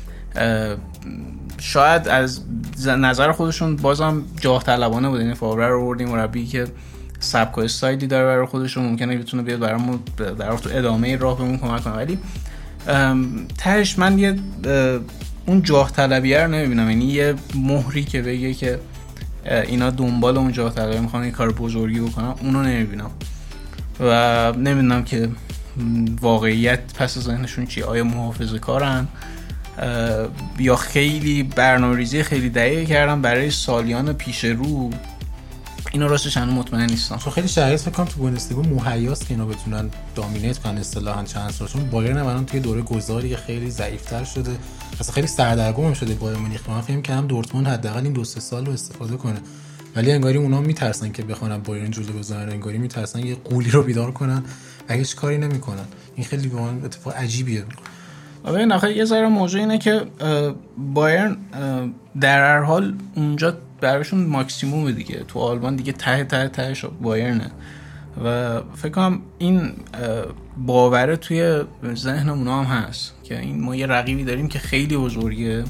شاید از نظر خودشون بازم جاه طلبانه بود، یعنی فاوره رو آوردیم مربی که سبک و استایلی داره برای خودشون، ممکنه بتونه بیاد برامون در واقع تو ادامه راه بهمون کمک کنه. ولی تهش من یه اون جاه طلبیه رو نمیبینم، یعنی یه مهری که بگه که اینا دنبال اون جاه طلبی میخوان این کار بزرگی بکنن، اونو نمیبینم و نمیدونم که واقعیت پس ذهنشون چیه، آیا محافظه کارن یا خیلی برنامه‌ریزی خیلی دقیق کردن برای سالیان پیش رو. اینا راستش هنوز مطمئن نیستم، چون خیلی شرایط فکر کنم تو بوندسلیگا مهیاست که اینا بتونن دامینیت کنن اصطلاحاً چند سال، چون بایرن الان توی دوره گذاری خیلی ضعیف‌تر شده، اصلا خیلی سردرگم شده بایر مونیخ. من فکر می‌کنم دورتموند حداقل این 2-3 سال رو استفاده کنه، ولی انگاری اونا میترسن که بخوان بایرن جلو بزنن، انگاری میترسن یه قولی رو بیدار کنن و هیچ کاری نمی‌کنن. این خیلی به من اتفاق عجیبیه. ببین آخه یه ذره موضوع اینه که بایرن در هر حال اونجا براشون ماکسیموم دیگه، تو آلمان دیگه تهش بایرنه و فکر کنم این باوره توی ذهن اونا هم هست که این ما یه رقیبی داریم که خیلی بزرگه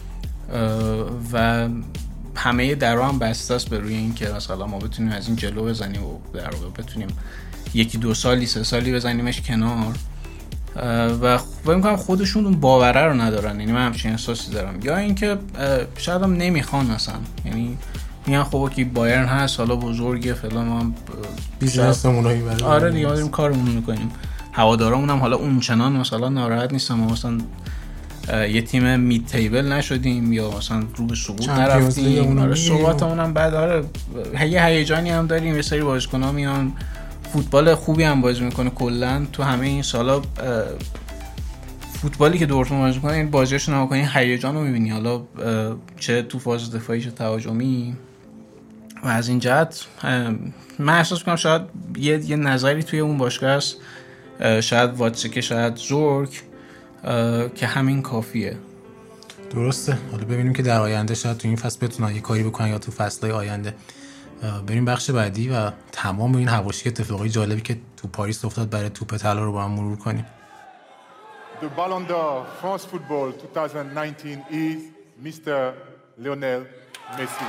و همه درا هم بسته است به روی این که مثلا ما بتونیم از این جلو بزنیم و در واقع بتونیم 1-2 سالی 3 سالی بزنیمش کنار و فکر می‌کنم خودشون اون باوره رو ندارن. یعنی من همچین احساسی دارم، یا اینکه شاید هم نمیخوان اصلا، یعنی میگن خب که بایرن هست حالا بزرگه فلان، ما هم بیزنسمون رو میبریم، آره دیگه داریم کارمون رو میکنیم، هوادارامون هم حالا اون چنان مثلا ناراحت نیستن، ما مثلا یه تیم مید تیبل نشدیم یا مثلا رو به سقوط نرفتیم، آره ثباتمون هم بعد آره یه هیجانی هم داریم، یه سری بازیکن‌ها میان فوتبال خوبی هم بازی میکنه کلا تو همه این سالا. فوتبالی که دورتموند بازی میکنه این بازیاشو نگاه کنی هیجان رو میبینی، حالا چه تو فاز دفاعی چه تهاجمی. و از این جهت من احساس میکنم شاید یه نظری توی اون باشگاه است، شاید واتسکه شاید زورک، که همین کافیه. درسته. حالا ببینیم که در آینده شاید تو این فصل بتونن یه کاری بکنن یا تو فصل‌های آینده. بریم بخش بعدی و تمام این حواشی اتفاقای جالبی که تو پاریس افتاد برای توپ طلا رو با هم مرور کنیم. The Ballon d'Or France Football 2019 is Mr. Lionel Messi.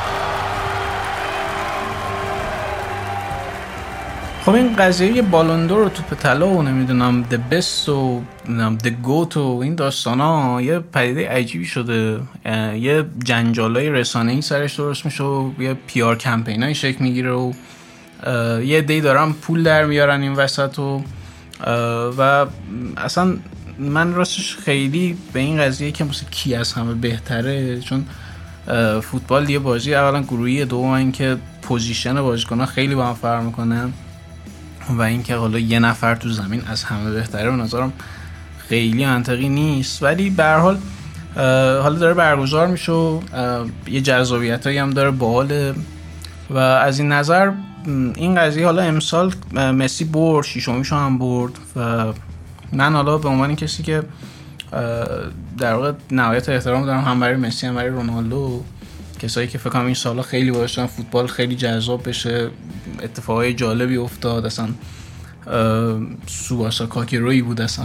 خب این قضیه بالون دور و توپ طلا و نمیدونم د بست و نمیدونم د گوت و این داستانا یه پدیده عجیبی شده، یه جنجالای رسانه‌ای سرش درست میشه و یه پی آر کمپینای شکل میگیره و یه عده‌ای دارن پول در میارن این وسط و اصلا من راستش خیلی به این قضیه که مثلا کی از همه بهتره، چون فوتبال یه بازی اولا گروهی، دوم اینکه پوزیشن بازیکن‌ها خیلی با هم فرق میکنه و اینکه حالا یه نفر تو زمین از همه بهتره به نظرم خیلی منطقی نیست. ولی به هر حال حالا داره برگزار میشه و یه جذابیتایی هم داره باحاله و از این نظر این قضیه حالا امسال مسی برد، ششمیشو هم برد و من حالا به عنوان کسی که در واقع نهایت احترام دارم هم برای مسی هم برای رونالدو، کسایی که فکر کنم این سالا خیلی باشن فوتبال خیلی جذاب بشه، اتفاقای جالبی افتاد، اصلا سوباسا کاکیرویی بود اصلا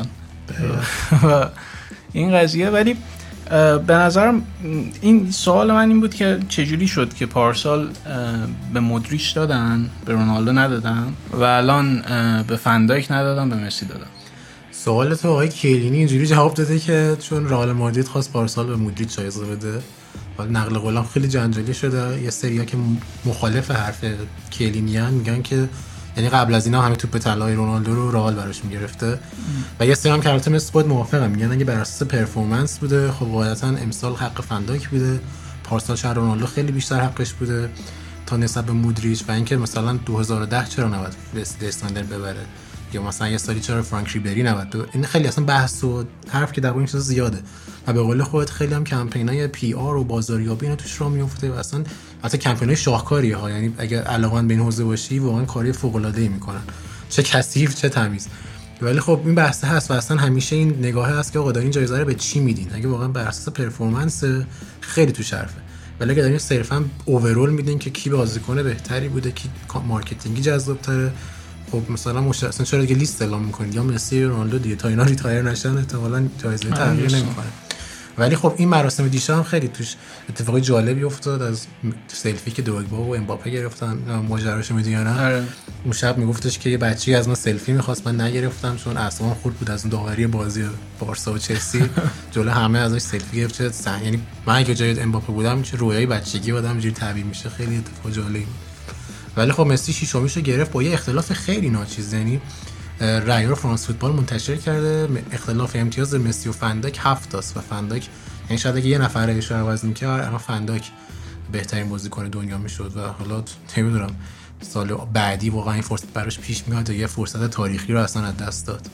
و این قضیه. ولی به نظرم این سوال من این بود که چجوری شد که پارسال به مودریچ دادن به رونالدو ندادن و الان به فندایک ندادن به مسی دادن. سوال تو آقای کیلینی اینجوری جواب داده که چون رئال مادرید خواست پارسال به مودریچ جایزه بده، ولی نقل قولم خیلی جنجالی شده. یه سریا که مخالف حرف کیلینیان میگن که یعنی قبل از اینا همه توپ طلای رونالدو رو رئال براش میگرفته و یه سری هم که البته مثل خود موافقم میگن اگه بر اساس پرفورمنس بوده خب قاعدتا امسال حق فندایک بوده، پارسال شاید رونالدو خیلی بیشتر حقش بوده تا نسبت به مودریچ و اینکه مثلا 2010 چرا نباید استاندر ببره یا مثلا یه سالی چرا فرانک ریبری نباید. این خیلی اصلا بحث و حرف که در این چیزا زیاده و به قول خودت خیلی هم کمپینای پی آر و بازاریابی اینا توش راه میفته و اصلا حتی کمپینای شاهکاریه ها، یعنی اگه علاقه‌مند به این حوزه باشی واقعا کاری فوق‌العاده‌ای میکنن، چه کثیف چه تمیز. ولی خب این بحث هست و اصلا همیشه این نگاه هست که آقا دارین جایزه رو به چی میدین، اگه واقعا بر اساس پرفورمنس خیلی تو شرفه، ولی اگه دارین صرفا اوورال میدین که کی بازیکن بهتری بوده کی مارکتینگی جذاب‌تره، خب مثلا اصلا چرا دیگه لیست اعلام میکنید یا مسی یا رونالدو دیگه تا اینا ریتایر نشن احتمالاً جایزه تغییر نمیکنه. ولی خب این مراسم دیشب هم خیلی توش اتفاقی جالبی افتاد، از سلفی که دوگبا و امباپه گرفتن ماجراش میدونی نه؟ اون شب میگفتش که یه بچه‌ای از من سلفی می‌خواست من نگرفتم چون اعصابم خورد بود از اون داوری بازی بارسا و چلسی جلو همه ازش سلفی گرفت. یعنی من اگه جای امباپه بودم چه رویای بچگی آدم اینجوری تعبیر میشه، خیلی اتفاق جالبی. ولی خب مسی شیشمیشو گرفت با یه اختلاف خیلی ناچیز، یعنی رأی رو فرانس فوتبال منتشر کرده اختلاف امتیاز مسی و فندک 7 است و فندک یعنی شاید اگه یه نفر رأیش رو عوض می‌کرد اما فندک بهترین بازیکن دنیا میشد و حالا نمیدونم سال بعدی واقعا این فرصت براش پیش میاد یا یه فرصت تاریخی رو اصلا از دست داد.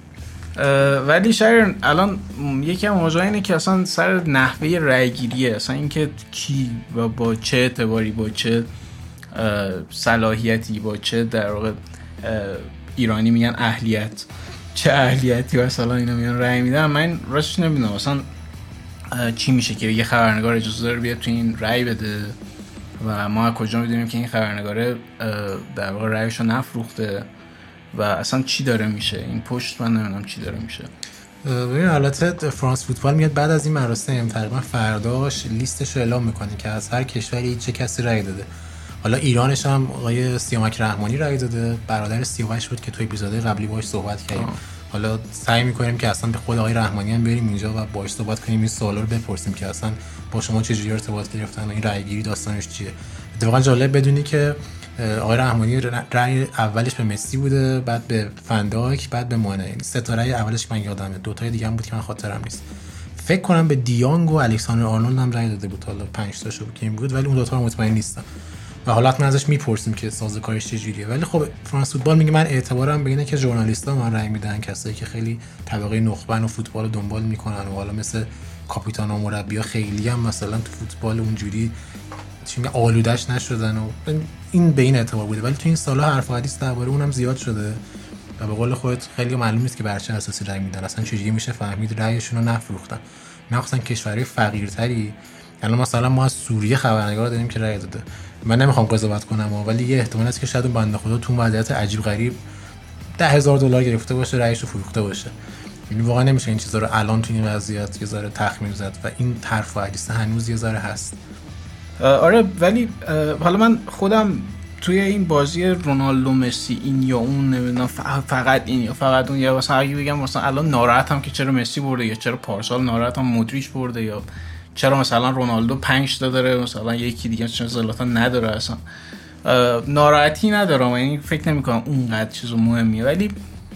ولی شاید الان یکی از موضوع اینه که اصلا سر نحوه رأی‌گیریه، اصلا اینکه کی و با چه اعتباری با چه صلاحیتی با چه در واقع ایرانی میگن اهلیت چه اهلیتی مثلا اینا میان رأی میدن، من راستش نمیدونم اصلا چی میشه که یه خبرنگار اجازه داره بیاد تو این رأی بده و ما کجا میدونیم که این خبرنگار در واقع رأیشو نفروخته و اصلا چی داره میشه این پشت، من نمیدونم چی داره میشه. ببین البته فرانس فوتبال میاد بعد از این مراسم تقریبا فرداش لیستش رو اعلام میکنه که از هر کشوری چه کسی رأی داده. حالا ایرانش هم آقای سیامک رحمانی رأی داده، برادر سیاوش بود که توی اپیزود قبلی باهاش صحبت کردیم. حالا سعی می‌کنیم که اصلا به خود آقای رحمانی هم بریم اینجا و باهاش صحبت کنیم، این سوالا رو بپرسیم که اصلا با شما چه جوری ارتباط گرفتن و این رأی‌گیری داستانش چیه. اتفاقا جالب بدونی که آقای رحمانی رأی اولش به مسی بوده، بعد به فنداک، بعد به مانع. یعنی سه تا رأی اولش من یادمه، دو تای دیگه هم بود که من خاطرم نیست. فکر کنم به دیانگ و الکساندر آرنولد هم رأی داده بود، حالا 5 تاشو که این بود ولی اون دو تا رو مطمئن نیستم. و حالا ما ازش میپرسیم که سازوکارش چجوریه. ولی خب فرانس فوتبال میگه من اعتبارم به اینه که ژورنالیست‌ها من رأی میدن، کسایی که خیلی طبقه نخبه و فوتبال رو دنبال میکنن و حالا مثل کاپیتان و مربی‌ها خیلی هم مثلا تو فوتبال اونجوری چی میگه آلودش نشدن و این به این اعتبار بوده. ولی تو این سال‌ها حرف و حدیث درباره اونم زیاد شده و به قول خودت خیلی معلوم نیست که بر چه اساسی رأی میدن، اصلا چجوری میشه فهمید رأیشون رو نفروختن. مخصوصا کشورهای فقیرتری. الان مثلا ما از سوریه خبرنگار داریم که رأی داده. من نمیخوام قضاوت کنم ولی یه احتمال هست که شاید اون بنده خدا تو وضعیت عجیب غریب $10,000 گرفته باشه، رأیش رو فروخته باشه. یعنی واقعا نمیشه این چیزا رو الان تو این وضعیت یه ذره تخمین زد و این طرف و حدیث هنوز یه ذره هست. آره ولی حالا من خودم توی این بازی رونالدو مسی این یا اون نمیدونم فقط این یا فقط اون، یا مثلا اگه بگم مثلا الان ناراحتم که چرا مسی برده یا چرا پارسال ناراحتم مودریچ برده یا چرا مثلا رونالدو 5 تا داره مثلا یکی دیگه چرا زلاتان نداره، اصلا ناراحتی ندارم، یعنی فکر نمی‌کنم اونقدر چیز مهمیه. ولی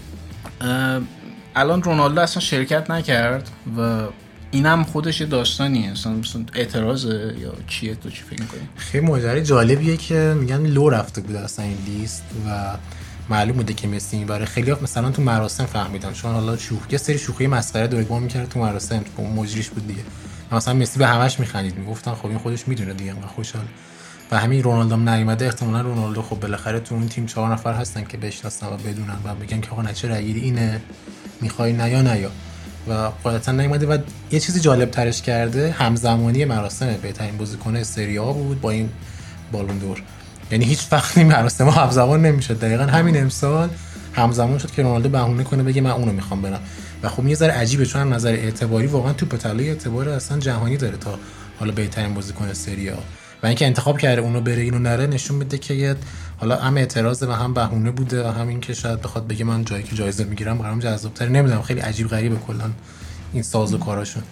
الان رونالدو اصلا شرکت نکرد و اینم خودش یه داستانیه، مثلا اعتراضه یا چیه؟ تو چی فکر می‌کنی؟ خیلی ماجرای جالبیه که میگن لو رفته بود اصلا این لیست و معلوم بوده که مسی میبره. خیلی‌ها مثلا تو مراسم فهمیدن، چون حالا یه سری شوخی مسخره دوگان می‌کرد تو مراسم، تو مجریش بود دیگه، مثلا مسی به همش میخندید، میگفتن خب این خودش میدونه دیگه و خوشحال. و همین رونالدو هم نیومده، احتمالاً رونالدو خب بالاخره تو اون تیم 4 نفر هستن که بشناسن و بدونن و بگن که آقا نچه رأیگیری اینه، میخوای نیا و غالبا نیومده. و یه چیزی جالب ترش کرده همزمانی مراسم بهترین بازیکن سری آ بود با این بالون دور، یعنی هیچ وقت این مراسم همزمان نمیشد. دقیقاً همین امسال همزمان شد که رونالدو بهونه کنه بگه من اونو میخوام برم و خب یه ذره عجیبه چون از نظر اعتباری واقعا توپ طلایی اعتبار اصلا جهانی داره تا حالا بهترین بازیکن سری آ و اینکه انتخاب کرده اونو بره اینو نره نشون میده که حالا هم اعتراض و هم بهونه بوده و همین که شاید بخواد بگه من جایی که جایزه میگیرم برام جذاب‌تره. نمیدونم، خیلی عجیب غریبه کلا این سازوکاراشون.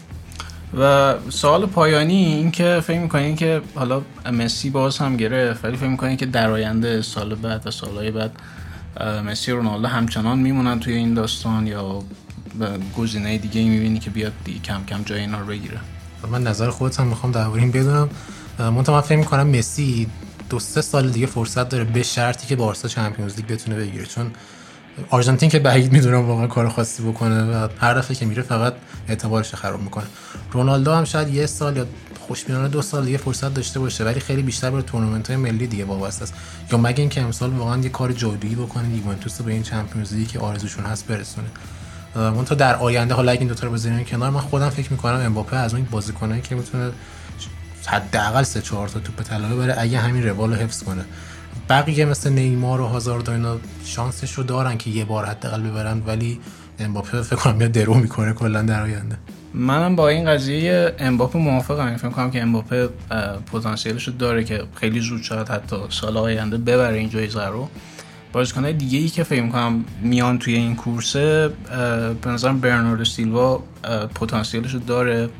و سوال پایانی این که فکر می‌کنین که حالا مسی باز هم گرفت ولی فکر می‌کنین که در آینده سال بعد و سالهای بعد مسی و رونالدو همچنان میمونن توی این داستان یا گزینه دیگه‌ای می‌بینی که بیاد دیگه کم کم جای اینا رو بگیره؟ من نظر خودت هم می‌خوام درباره این بدونم. من فکر می‌کنم مسی 2-3 سال دیگه فرصت داره به شرطی که بارسا چمپیونز لیگ بتونه بگیره، چون آرژانتین که بعید میدونم واقعا کار خاصی بکنه و هر دفعه که میره فقط اعتبارش خراب میکنه. رونالدو هم شاید 1 سال یا خوشبینانه 2 سال دیگه فرصت داشته باشه ولی خیلی بیشتر به تورنمنت‌های ملی دیگه وابسته است، یا مگه اینکه امسال واقعا یه کار جادویی بکنه یوونتوس به این چمپیونز لیگی که آرزوشون هست برسونه. من تا در آینده حالا اگه این دو تا رو بذاریم کنار، من خودم فکر میکنم امباپه از اون بازیکنایی که میتونه حداقل 3-4 تا توپ طلا ببره اگه همین روال رو حفظ کنه. بقیه مثل نیمار و هازارد و اینا شانسش رو دارن که یه بار حداقل ببرن ولی امباپه فکر کنم میاد درو میکنه کلا در آینده. منم با این قضیه امباپه موافقم. فکر کنم که امباپه پتانسیلش رو داره که خیلی زود شاید حتی سال آینده ببره این جایزه رو. بازیکن‌های دیگه‌ای که فکر می‌کنم میان توی این کورسه به نظرم برناردو سیلوا پتانسیلش رو داره،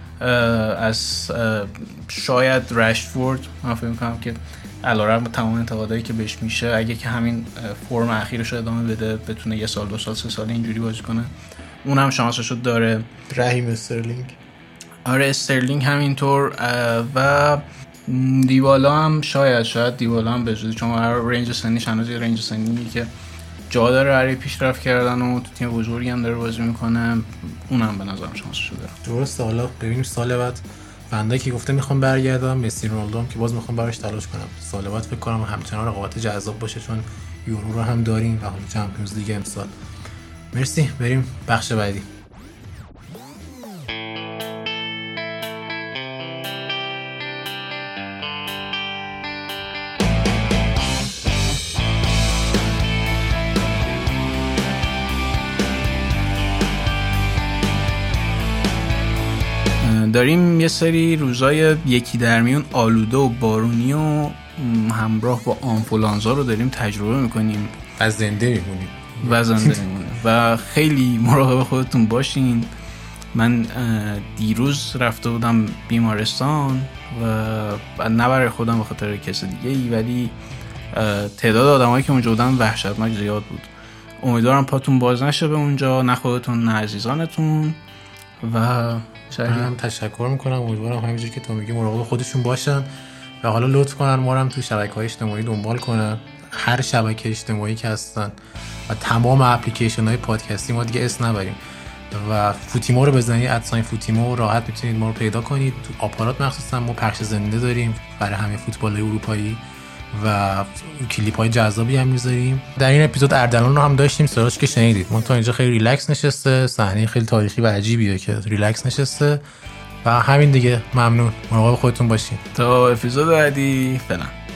از شاید رشفورد من فکر می‌کنم که علیرغم تمام انتقادایی که بهش میشه اگه که همین فرم اخیرش رو ادامه بده بتونه 1 سال 2 سال 3 سال اینجوری بازی کنه، اونم شانسش رو داره. رحیم استرلینگ، آره استرلینگ همینطور و دیبالا هم شاید دیبالا هم بجوزه چون رنج سنیش هنوز یه رنج سنیه که جا داره برای پیشرفت کردن و تو تیم بزرگی هم داره بازی میکنه، اونم به نظرم شانسش داره. درسته. حالا ببینیم سال بعد بنده که گفته میخوام برگردم، مسی رونالدو هم که باز میخوام براش تلاش کنم. سال بعد فکر کنم همچنان رقابت جذاب باشه چون یورو رو هم داریم و حالا چمپیونز لیگ امسال. مرسی، بریم بخش بعدی. داریم یه سری روزای یکی در میون آلوده و بارونی و همراه با آنفولانزا رو داریم تجربه میکنیم و زنده میمونیم و خیلی مراقب خودتون باشین. من دیروز رفته بودم بیمارستان و نه برای خودم به خاطر کس دیگه ای ولی تعداد آدمایی که اونجا بودن وحشتناک زیاد بود. امیدوارم پاتون باز نشه به اونجا، نه خودتون نه عزیزانتون. و هم تشکر میکنم، امیدوارم همینجوری که تو میگی مراقب خودشون باشن و حالا لطف کنن ما رو هم تو شبکه‌های اجتماعی دنبال کنن، هر شبکه اجتماعی که هستن و تمام اپلیکیشن‌های پادکستی ما دیگه اسم نبریم و فوتیمو رو بزنید ادساین فوتیمو راحت میتونید ما رو پیدا کنید. تو آپارات مخصوصا ما پخش زنده داریم برای همه فوتبال اروپایی و کلیپ‌های جذابی هم می‌ذاریم. در این اپیزود اردلان رو هم داشتیم، سراج که شنیدید. من تا اینجا خیلی ریلکس نشسته، صحنه خیلی تاریخی و عجیبیه که ریلکس نشسته و همین دیگه. ممنون، مراقب خودتون باشین. تا اپیزود بعدی فعلا.